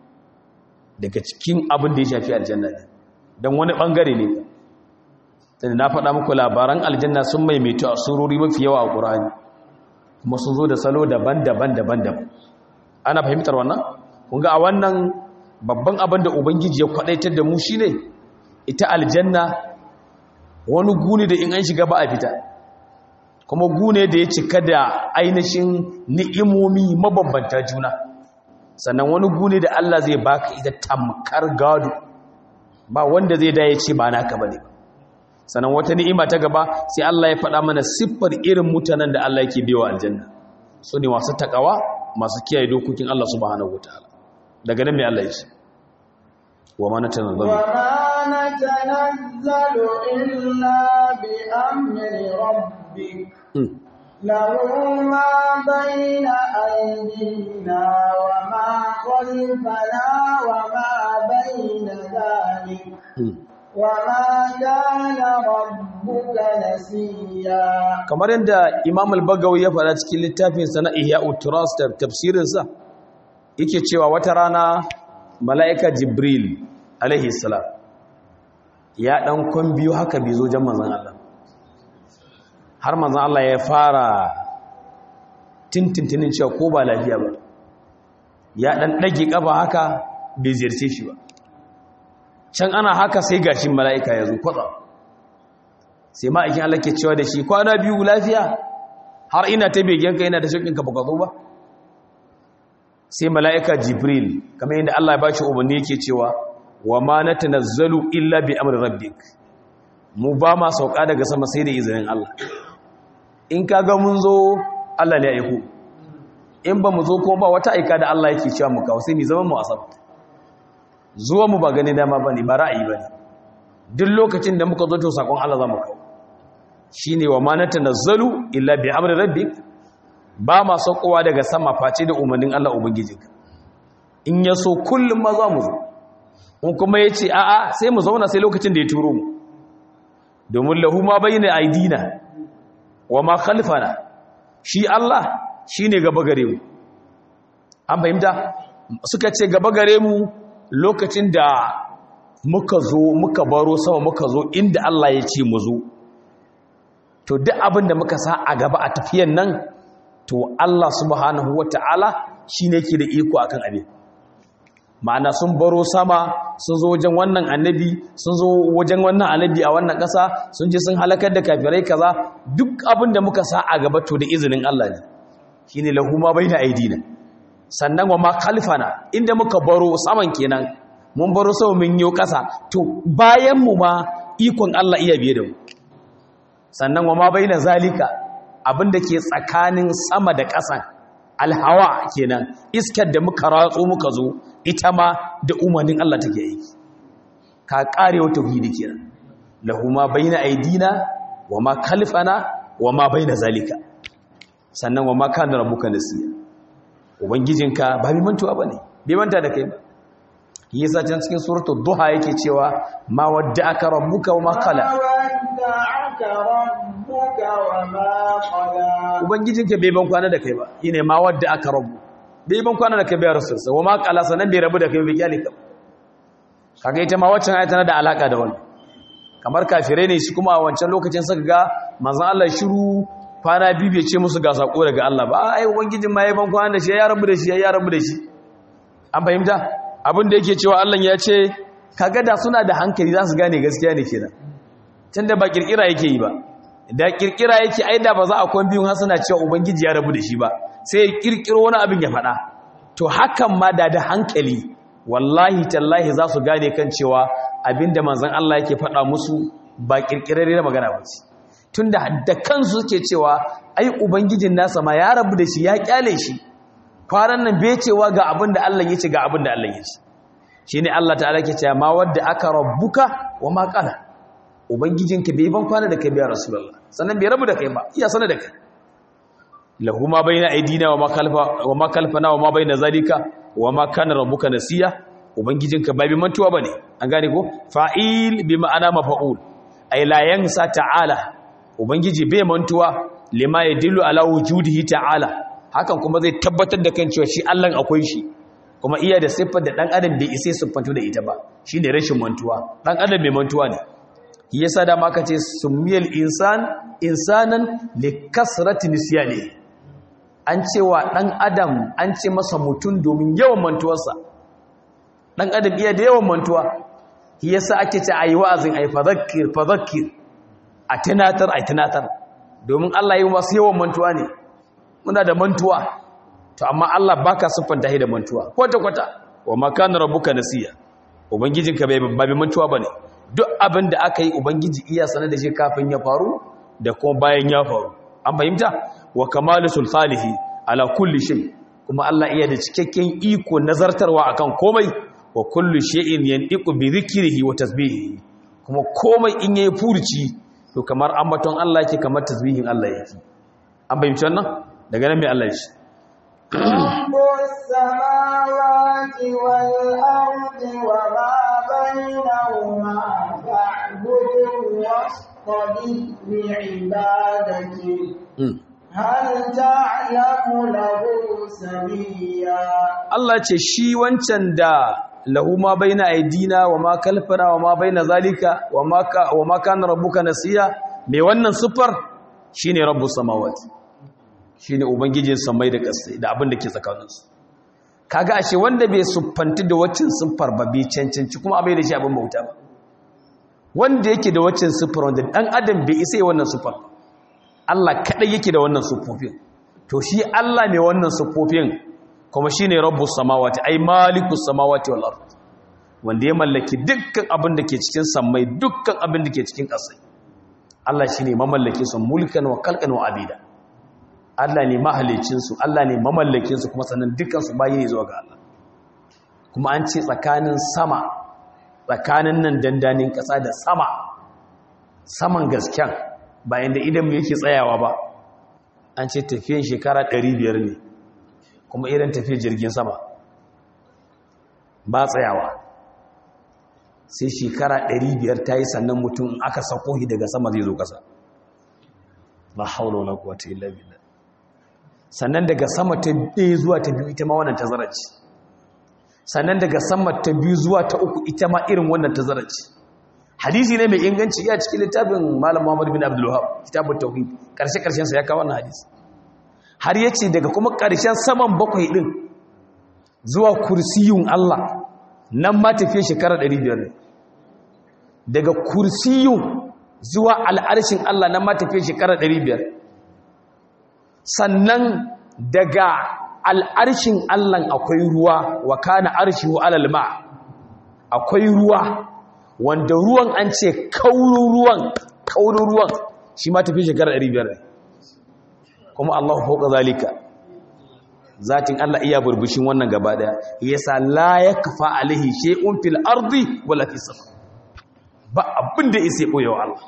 [SPEAKER 1] daga cikin abin da ya shafi aljanna dan wani bangare ne tunda na faɗa muku labaran aljanna sun maimaito a surori mafi yawa a Qur'ani kuma sun zo da salo daban-daban daban-daban ana fahimtar wannan kun ga a wannan babban abin da ubangiji ya kwadaitar da mu shine ita aljanna wani gune da in an shiga ba a fita kuma gune da ya cika da ainihin ni'imomi mabambanta juna sannan wani gune da Allah zai baka ita tamkar gado ba wanda zai da ya ce ba naka bane sannan wata ni'ima ta gaba sai Allah ya faɗa mana siffar irin mutanen da Allah yake biyo aljanna su ne masu takawa masu kiyaye dokokin Allah subhanahu wataala daga nan mai Allah ya ce wa ma natanazzalu
[SPEAKER 2] wa ma natanazzalu illa bi amri rabbik lahu ma bayna aydina wa ma khalfana wa ma bayna dhalik wa ma kana rabbuka nasiya
[SPEAKER 1] kamar yadda Imam al-Bagawi ya faɗa cikin littafin sa na Ihya'ut Turas tafsirin sa yake cewa wata rana mala'ika Jibril alaihi salam ya dan kon biyu haka bizo jan manzon Allah har manzon Allah ya fara tintintinin cewa ko ba lafiya ba ya dan dage kafa haka bai ziyarce shi ba can ana haka sai gashin mala'ika ya zo kwatsa sai ma'aikin Allah ke cewa da shi kwana biyu lafiya har ina ta begenka ina da shauƙinka ba ka zo ba sai mala'ika Jibril kamar yadda Allah ya ba shi umarni yake cewa wa ma natanazzalu illa bi amri rabbik mu ba ma sauka daga sama sai da izinin Allah in kaga mun zo Allah ne ya aiko in ba mu zo kuma ba wata aika da Allah yake cewa mu kawo sai mu zama mu asaba zuwa mu ba gani dama bane ba ra'ayi bane duk lokacin da muka zo to sakon Allah za mu kawo shine wa ma natanazzalu illa bi amri rabbik ba ma saukowa daga sama face da umarnin Allah ubangijinka in ya so kullum ma za mu zo in kuma ya ce a'a sai mu zauna sai lokacin da ya turo mu domin lahu ma bayyana aidina wa ma khalfana shi Allah shine gaba gare mu an fahimta suka ce gaba gare mu lokacin da muka zo muka baro sama muka zo inda Allah ya ce mu zo to duk abin da muka sa a gaba a tafiyan nan to Allah subhanahu wata'ala shine yake da iko akan abin ma'ana sun baro sama sun zo wajen wannan annabi sun zo wajen wannan annabi a wannan ƙasa sun je sun halakar da kafirai kaza duk abin da muka sa a gaba to da izinin Allah ne shine lahu ma baina aidina sannan wa ma khalfana inda muka baro saman kenan mun baro sama mun yi ƙasa to bayan mu ma ikon Allah iya biye da mu sannan wa ma baina zalika abinda ke tsakanin sama da ƙasan alhawa kenan iskar da muka ratso muka zo ita ma da umarnin Allah take yi ka karewa tauhidi kenan lahu ma baina aidina wa ma khalfana wa ma baina zalika sannan wa ma kana rabbuka nasiya ubangijinka ba bi mantuwa bane bai manta da kai ba yasa can cikin suratul duha yake cewa ma wadda'aka rabbuka wa ma qala ubangijinka bai ban kwana da kai ba shine ma wadda'aka rabbu bai ban kwana da kai ba rasulsa wa ma qala sanan bai rabu da kai bai kyalika kaga ita ma waccan ayata tana da alaka da wannan kamar kafirai ne shi kuma a wancan lokacin suka ga manzon Allah shiru kwana biyu bai ce musu ga sako daga Allah ba ai ubangijin ma ya ban kwana da shi ya rabu da shi ya rabu da shi an fahimta abin da yake cewa Allah ya ce kaga da suna da hankali za su gane gaskiya ne kenan tunda ba kirkira yake yi ba da kirkira yake ai da ba za a kwan biyun har suna cewa ubangiji ya rabu da shi ba sai ya kirkiro wani abin ya faɗa to hakan ma da da hankali wallahi tallahi za su gane kan cewa abinda manzon Allah yake faɗa musu ba kirkirare da magana ba ce tunda da kansu suke cewa ai ubangijin nasa ma ya rabu da shi ya kyale shi kwanan nan bai cewa ga abin da Allah ya ce ga abin da Allah ya ce shine Allah ta'ala ke cewa ma wadda aka rabbuka wa ma qala ubangijinka bai ban kwana da kai bai rasulullah sannan bai rabu da kai ba iya sanar da kai lahu ma baina aidina wa ma khalfa wa ma khalfana wa ma baina zalika wa ma kana rabbuka nasiya ubangijinka bai mantuwa bane an gane ko fa'il bi ma'ana mafa'ul ay la yansa ta'ala ubangiji bai mantuwa lima yadillu ala wujudihi ta'ala hakan kuma zai tabbatar da kan cewa shi Allah akwai shi kuma iya da siffar da dan adam bai isa siffantu da ita ba shine rashin mantuwa dan adam bai mantuwa ne yasa da maka ce sumiyal insan insanan likasrati nisyani an cewa dan adam an ce masa mutun domin yawan mantuwarsa dan adam iya da yawan mantuwa yasa ake ce ayi wa'azin ayi fadhakkir fadhakkir a tunatar a tunatar domin Allah yi masu yawan mantuwa ne muna da mantuwa to amma Allah baka siffanta shi da mantuwa kwata kwata wa makana rabbuka nasiya ubangijinka bai bai mantuwa bane duk abin da aka yi ubangiji iya sanar da shi kafin ya faru da kuma bayan ya faru an fahimta wa kamalu sultanihi ala kulli shay kuma Allah iya da cikakken iko nazartarwa akan komai wa kullu shay'in yantiqu bi dhikrihi wa tasbihihi kuma komai in yayi furuci to kamar ambaton Allah yake kamar tasbihin Allah yake an bayyana wannan daga nan mai Allah ya shi
[SPEAKER 2] rabbus samawati wal ardi wa ma bainahuma fa'budhu wastabir bi'ibadati hal ta'lamu lahu samiyya
[SPEAKER 1] Allah ce shi wancan da lahu ma baina aidina wa ma kalfana wa ma baina zalika wa ma ka wa ma kana rabbuka nasiya me wannan sufar shine rabbus samawati shine ubangijin samai da ƙasa da abin da ke tsakaninsu kaga ashe wanda bai suffanti da waccan sufar ba bai cancanci kuma abai da shi abin bauta ba wanda yake da waccan sufar wanda dan adam bai isa yi wannan sufar Allah kadai yake da wannan sufofin to shi Allah ne wannan sufofin kuma shi ne rabbus samawati ai malikus samawati wal ard wanda ya mallaki dukkan abin da ke cikin samai dukkan abin da ke cikin ƙasa Allah shi ne mamallake su mulkan wa khalqan wa abida Allah ne mahalicin su Allah ne mamallakin su kuma sannan dukkan su bayi ne zuwa ga Allah kuma an ce tsakanin sama tsakanin nan dandanin ƙasa da sama saman gasken bayan da idan mu yake tsayawa ba an ce tafiyan shekara ɗari biyar ne kuma irin tafiya jirgin sama ba tsayawa sai shekara ɗari biyar ta yi sannan mutum aka sako shi daga sama zai zo ƙasa ba haula wala quwwata illa billah sannan daga sama ta ɗaya zuwa ta biyu ita ma wannan tazara ce sannan daga sama ta biyu zuwa ta uku ita ma irin wannan tazara ce hadisi ne mai inganci ya cikin littafin malam Muhammad bin Abdul Wahhab kitabut tauhid karshe karshen sa ya kawo wannan hadisi har ya ce daga kuma ƙarshen saman bakwai ɗin zuwa kursiyun Allah nan ma tafiye shekara ɗari biyar ne daga kursiyun zuwa al'arshin Allah nan ma tafiye shekara ɗari biyar sannan daga al'arshin Allah akwai ruwa wa kana arshihu alal ma akwai ruwa wanda ruwan an ce kaurin ruwan kaurin ruwan shi ma tafiye shekara ɗari biyar ne kuma Allah fauka zalika zatin Allah iya burbushin wannan gaba daya yasa la yakfa alaihi shay'un fil ardi wala fis sama ba abin da isa ɓoyewa Allah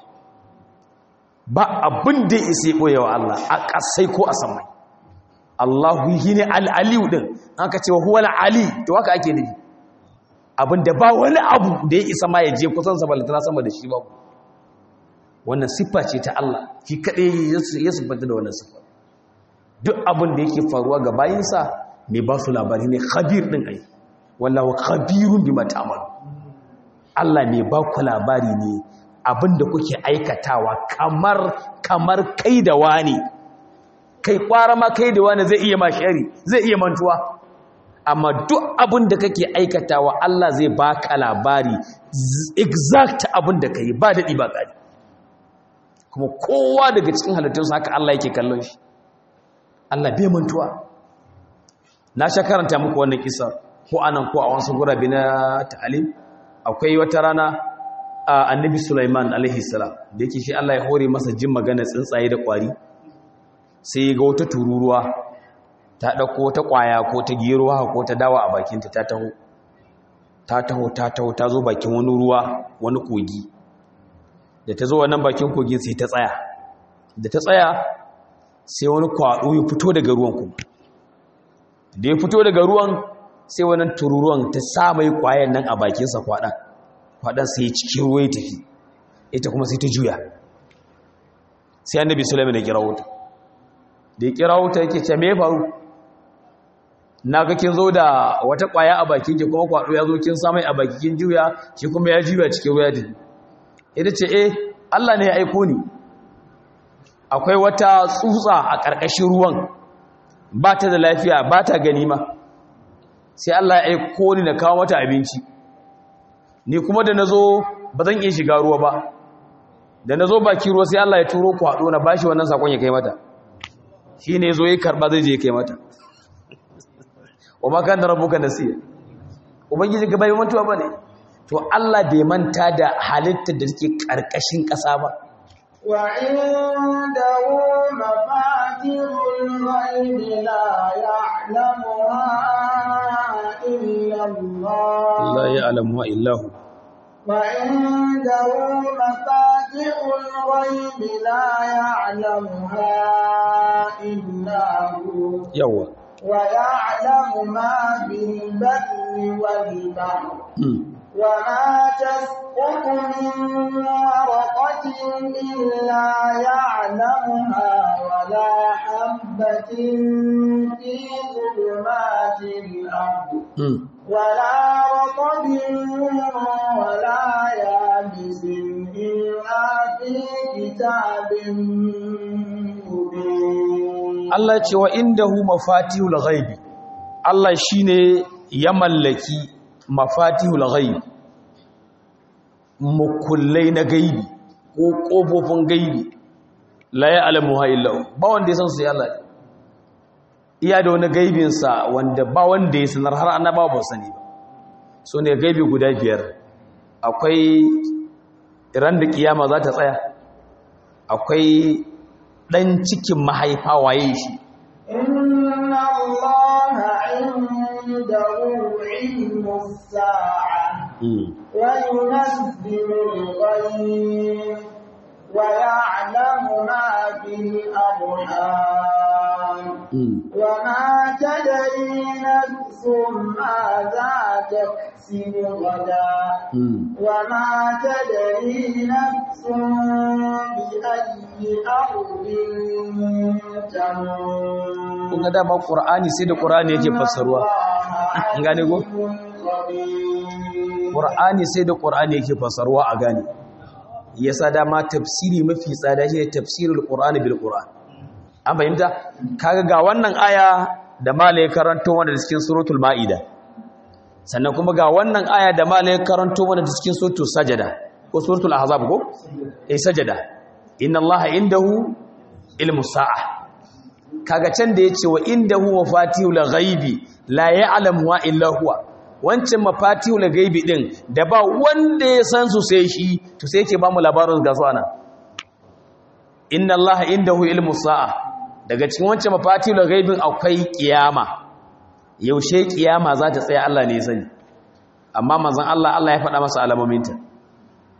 [SPEAKER 1] ba abin da isa ɓoyewa Allah a ƙasai ko a samai Allahu shi ne al'aliyu ɗin an ka cewa huwa al'ali to haka ake nufi abin da ba wani abu da ya isa ma ya je kusan sa balantana sama da shi babu wannan siffa ce ta Allah shi kaɗai ya siffanta da wannan siffa duk abin da yake faruwa ga bayinsa mai ba su labari ne khabir ɗin ai wallahu khabirun bima ta'malu Allah mai ba ku labari ne abinda kuke aikatawa kamar kamar kai da wani kai kwara ma kai da wani zai iya mashari zai iya mantuwa amma duk abinda kake aikatawa Allah zai baka labari exact abinda kai ba dadi ba kadi kuma kowa daga cikin halittunsa haka Allah yake kallon shi Allah bai mantuwa na sha karanta muku wannan kisa ko anan ko a wasu gurabe na ta'alim akwai wata rana annabi Sulaiman alaihi salam da yake shi Allah ya hore masa jin magana tsuntsaye da kwari sai ga wata tururuwa ta dauko ta kwaya ko ta gero haka ko ta dawa a bakin ta ta taho ta taho ta taho ta zo bakin wani ruwa wani kogi da ta zo wannan bakin kogin sai ta tsaya da ta tsaya sai wani kwado ya fito daga ruwan kuma da ya fito daga ruwan sai wannan tururuwan ta sa mai kwayan nan a bakinsa kwaɗan kwaɗan sai cikin ruwa ya tafi ita kuma sai ta juya sai annabi Sulaiman ya kira wuta da ya kira wuta yake ce me ya faru na ga kin zo da wata kwaya a bakin ki kuma kwaɗo ya zo kin sa mai a baki kin juya shi kuma ya juya cikin ruwa ya tafi ita ce eh Allah ne ya aiko ni akwai wata tsutsa a ƙarƙashin ruwan ba ta da lafiya ba ta gani ma sai Allah ya aiko ni na kawo mata abinci ni kuma da nazo ba zan iya shiga ruwa ba da nazo baki ruwa sai Allah ya turo kwado na bashi wannan sakon ya kai mata shine yazo ya karba zai je ya kai mata wa ma kana rabbuka nasiya ubangiji ka bai mantuwa bane to Allah bai manta da halittar da take karkashin kasa ba
[SPEAKER 2] wa indahu mafatihul ghaibi la ya'lamuha
[SPEAKER 1] لا يعلمها إلا هو
[SPEAKER 2] وعنده مفاتح الغيب لا يعلمها إلا هو
[SPEAKER 1] يوا
[SPEAKER 2] ويعلم ما في البر والبحر وما تسقط من ورقة إلا يعلمها ولا حبة في ظلمات الأرض ولا رطب ولا يابس إلا في كتاب مبين.
[SPEAKER 1] الله ce wa indahu mafatihul ghaibi Allah shine ya mallaki mafatihul ghaib mukullai na gaibi ko kofofin gaibi la ya'lamuha illa ba wanda ya san su sai Allah iya da wani gaibinsa wanda ba wanda ya sanar har annaba ba sani ba so ne gaibi guda biyar akwai ran da kiyama za ta tsaya akwai dan cikin mahaifa waye shi
[SPEAKER 2] inna allaha indahu ilmus sa'a wa yunazzilu al-ghayb wa ya'lamu ma fil arham وما تدري نفس ماذا تكسب غدا وما تدري نفس بأي أرض تموت.
[SPEAKER 1] kun ga dama Qur'ani sai da Qur'ani yake fassarwa gane go Qur'ani sai da Qur'ani yake fassarwa a gane yasa dama tafsiri mafi tsada shi ne tafsirul Qur'ani bil Qur'an an fahimta kaga ga wannan aya da malai karanto wanda cikin suratul maida sannan kuma ga wannan aya da malai karanto wanda cikin suratul sajada ko suratul ahzab ko eh sajada inna allaha indahu ilmus sa'a kaga can da yace wa indahu mafatihul ghaibi la ya'lamu illa huwa wancan mafatihul ghaibi din da ba wanda ya san su sai shi to sai yake ba mu labarin gasu ana inna allaha indahu ilmus sa'a daga cikin wancan mafatihul ghaibin akwai kiyama yaushe kiyama za ta tsaya Allah ne ya sani amma manzon Allah Allah ya faɗa masa alamominta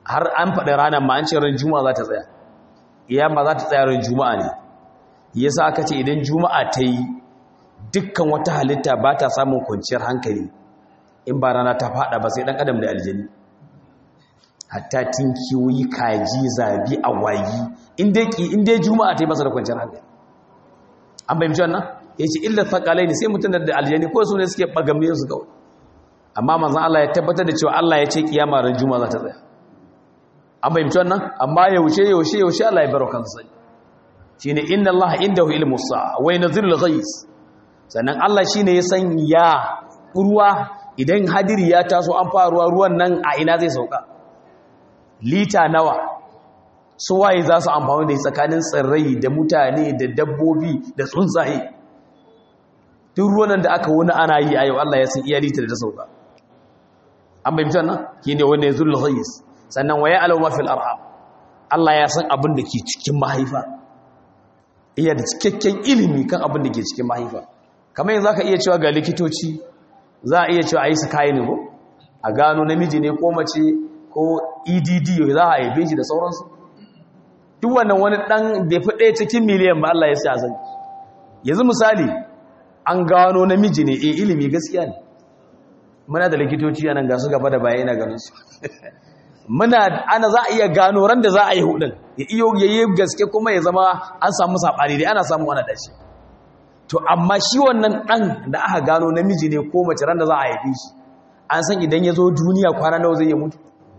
[SPEAKER 1] har an faɗi ranar ma an ce ran juma'a za ta tsaya kiyama za ta tsaya ran juma'a ne yasa aka ce idan juma'a ta yi dukkan wata halitta ba ta samun kwanciyar hankali in ba rana ta faɗa ba sai ɗan adam da aljani hatta tinkiyoyi kaji zabi awagi in dai juma'a ta yi masa da kwanciyar hankali an bayyana wannan ya ce illa sakalai ne sai mutum da aljani ko su ne suke ɓagamiyar su kawai amma manzan Allah ya tabbatar da cewa Allah ya ce kiyama ran juma'a za ta tsaya an bayyana wannan amma yaushe yaushe yaushe Allah ya baro kansa shine inna Allah indahu ilmu sa'a wa yanzilul ghais sannan Allah shine ya san ya ruwa idan hadiri ya taso an fara ruwa ruwan nan a ina zai sauka lita nawa su waye za su amfani da tsakanin tsirrai da mutane da dabbobi da tsuntsaye duk ruwan da aka wani ana yi a yau Allah ya san iya lita da ta sauka an bayyana nan shine wanda yazul ghais sannan waya alama fil arham Allah ya san abin da ke cikin mahaifa iya da cikakken ilimi kan abin da ke cikin mahaifa kamar yanzu zaka iya cewa ga likitoci za a iya cewa ayi su kai ne ko a gano namiji ne ko mace ko E D D za a haife shi da sauransu duk wannan wani dan da fi ɗaya cikin miliyan ba Allah ya sa sani yanzu misali an gano namiji ne eh ilimi gaskiya ne muna da likitoci anan ga su gaba da baya ina ganin su muna ana za a iya gano ran da za a yi hudun ya iyo yayi gaske kuma ya zama an samu sabani dai ana samu wani dashi to amma shi wannan dan da aka gano namiji ne ko mace ran da za a haife shi an san idan ya zo duniya kwana nawa zai mutu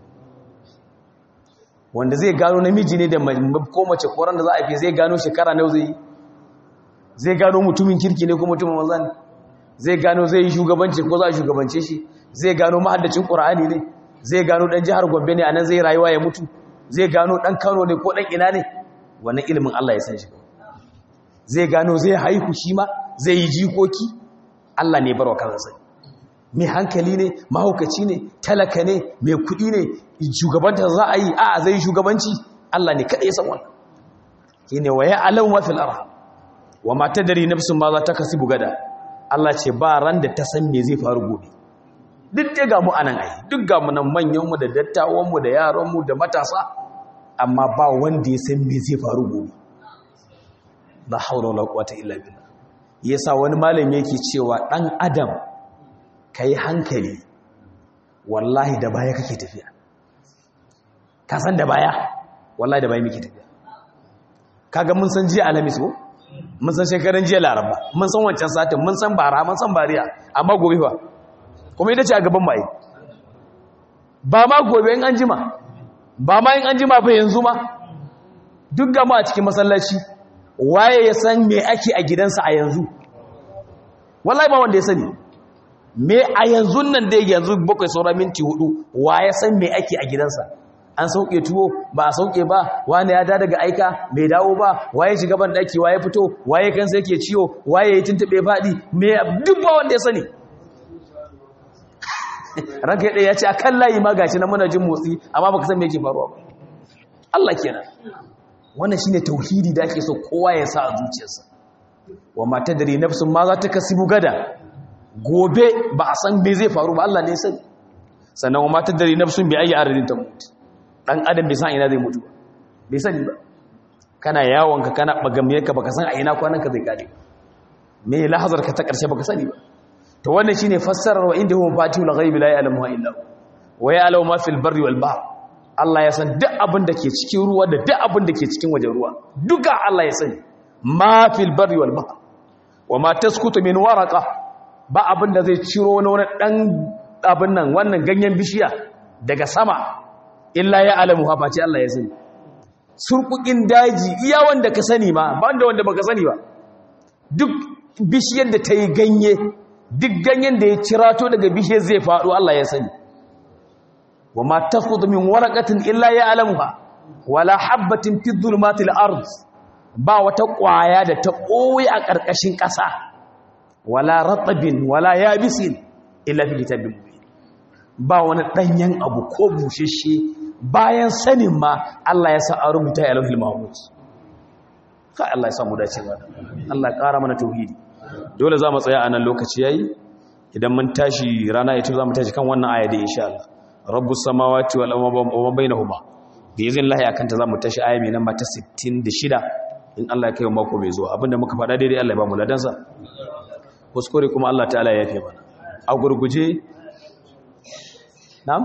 [SPEAKER 1] wanda zai gano namiji ne da ko mace ko ran da za a haife zai gano shekara nawa zai zai gano mutumin kirki ne ko mutumin manzan zai gano zai yi shugabanci ko za a shugabance shi zai gano mahaddacin qur'ani ne zai gano dan jihar Gombe ne anan zai rayuwa ya mutu zai gano dan Kano ne ko dan ina ne wannan ilimin Allah ya san shi zai gano zai haihu shi ma zai yi jikoki Allah ne barwa kansa sai mai hankali ne mahaukaci ne talaka ne mai kudi ne shugabanta za a yi a zai shugabanci Allah ne kada ya san wannan shine waya alau ma fil arham wa ma tadri nafsun ma za ta kasibu gada Allah ce ba ran da ta san me zai faru gobe duk da ga mu anan ai duk ga mu nan manyan mu da dattawan mu da yaran mu da matasa amma ba wanda ya san me zai faru gobe la haula wala quwwata illa billah yasa wani malami yake cewa dan adam kai hankali wallahi da baya kake tafiya ka san da baya wallahi da baya muke tafiya kaga mun san jiya alhamis ko mun san shekaran jiya laraba mun san wancan satin mun san bara mun san bariya amma gobe fa kuma ita ce a gaban mai ba ma gobe in an jima ba ma in an jima ba yanzu ma duk ga mu a cikin masallaci waye ya san me ake a gidansa a yanzu wallahi ba wanda ya sani me a yanzu nan da yanzu bakwai saura minti hudu waye san me ake a gidansa an sauke tuwo ba a sauke ba wani ya da daga aika bai dawo ba waye shiga ban daki waye fito waye kansa yake ciwo waye ya tuntube fadi me duk ba wanda ya sani ranka ɗaya ya ce akan layi ma gashi na muna jin motsi amma baka san me yake faruwa ba Allah kenan wannan shine tauhidi da ake so kowa ya sa a zuciyarsa wa ma tadri nafsun ma za ta kasibu gada gobe ba a san me zai faru ba Allah ne ya sani sannan wa ma tadri nafsun bi ayi ardin tamut dan adam bai san ina zai mutu bai sani ba kana yawon ka kana bagamiyarka baka san a ina kwanan ka zai kare me lahazar ka ta karshe baka sani ba to wannan shine fassarar wa inda huwa fatihul ghaibi la ya'lamu illa hu wa ya'lamu ma fil barri wal bahr Allah ya san duk abin da ke cikin ruwa da duk abin da ke cikin wajen ruwa duka Allah ya sani ma fil barri wal bahr wa ma taskutu min waraqa ba abin da zai ciro wani wani dan abin nan wannan ganyen bishiya daga sama illa ya alamu hafaci Allah ya sani surkukin daji iya wanda ka sani ma ba wanda wanda baka sani ba duk bishiyar da ta yi ganye duk ganyen da ya cirato daga bishiyar zai faɗo Allah ya sani wa ma tasqutu min waraqatin illa ya alamuha wala habatin fi dhulumatil ard ba wata ƙwaya da ta ɓoye a ƙarƙashin ƙasa wala ratabin wala yabisin illa fi kitabin mubin ba wani ɗanyen abu ko bushashe bayan sanin ma Allah ya sa a rubuta ya lauhil mahmud kai Allah ya samu dace ba Allah ya ƙara mana tauhidi dole za mu tsaya a nan lokaci yayi idan mun tashi rana ita za mu tashi kan wannan aya da insha Allah rabbus samawati wal ardi wa ma bainahuma bi iznillahi akan ta zamu tashi aya mai namba ta sittin da shida in Allah ya kai mako mai zuwa abinda muka faɗa daidai Allah ya ba mu ladansa kuskure kuma Allah ta'ala ya yafe mana a gurguje na'am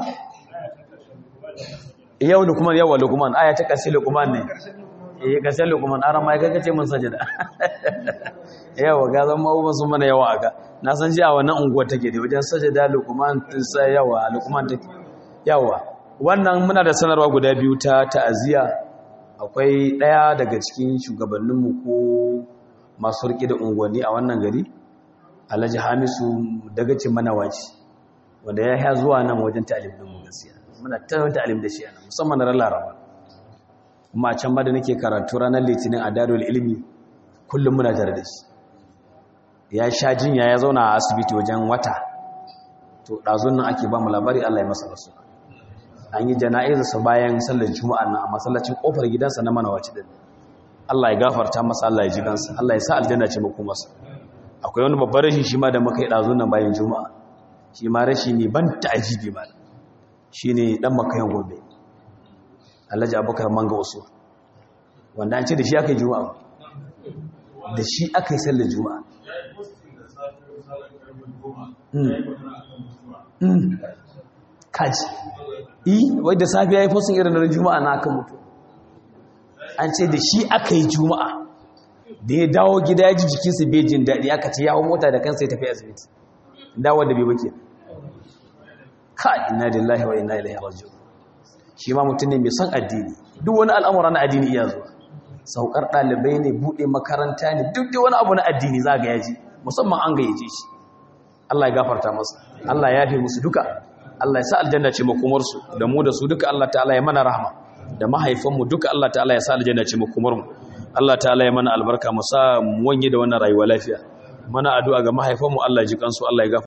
[SPEAKER 1] yau Luqman yawa Luqman aya ta ƙarshe Luqman ne eh ƙarshe Luqman aran mai kaga ce mun sajada yawa ga zan ma sun mana yawa aka na san ji a wannan unguwar take da wajen sajada Luqman sai yawa Luqman take yawa wannan muna da sanarwa guda biyu ta ta'aziya akwai daya daga cikin shugabanninmu ko masu rike da unguwanni a wannan gari Alhaji Hamisu dagacin Manawaci wanda ya ya zuwa nan wajen ta'alim din mu gaskiya muna tattauna ta'alim da shi ana musamman ran Laraba kuma a can ma da nake karatu ranar Litinin a Darul Ilmi kullum muna tare da shi ya sha jinya ya zauna a asibiti wajen wata to dazun nan ake ba mu labari Allah ya masa rasu an yi jana'iza sa bayan sallar juma'a nan a masallacin kofar gidansa na Manawaci din Allah ya gafarta masa Allah ya ji kansa Allah ya sa aljanna ce muku masa akwai wani babbar rashi shi ma da muka yi dazun nan bayan juma'a shi ma rashi ne ban ta'ajibi ba shine dan makayan gobe Alhaji Abubakar Manga Usu wanda an ce da shi aka yi juma'a da shi aka yi sallar juma'a kaji yi wai da safi ya yi fosin irin na juma'a na aka mutu an ce da shi aka yi juma'a da ya dawo gida ya ji jikinsa bai jin daɗi aka ce yawon mota da kansa ya tafi asibiti dawo da bai bake ka inna lillahi wa inna ilaihi raji'un shi ma mutum ne mai son addini duk wani al'amura na addini iya zuwa saukar ɗalibai ne buɗe makaranta ne duk da wani abu na addini za ga yaji musamman an gayyace shi Allah ya gafarta masa Allah ya yafe musu duka Allah ya sa aljanna ce makomarsu da mu da su duka Allah ta'ala ya mana rahama da mahaifanmu duka Allah ta'ala ya sa aljanna ce makomarmu Allah ta'ala ya mana albarka mu sa mu wanye da wannan rayuwa lafiya mana addu'a ga mahaifanmu Allah ya ji kansu Allah ya gafarta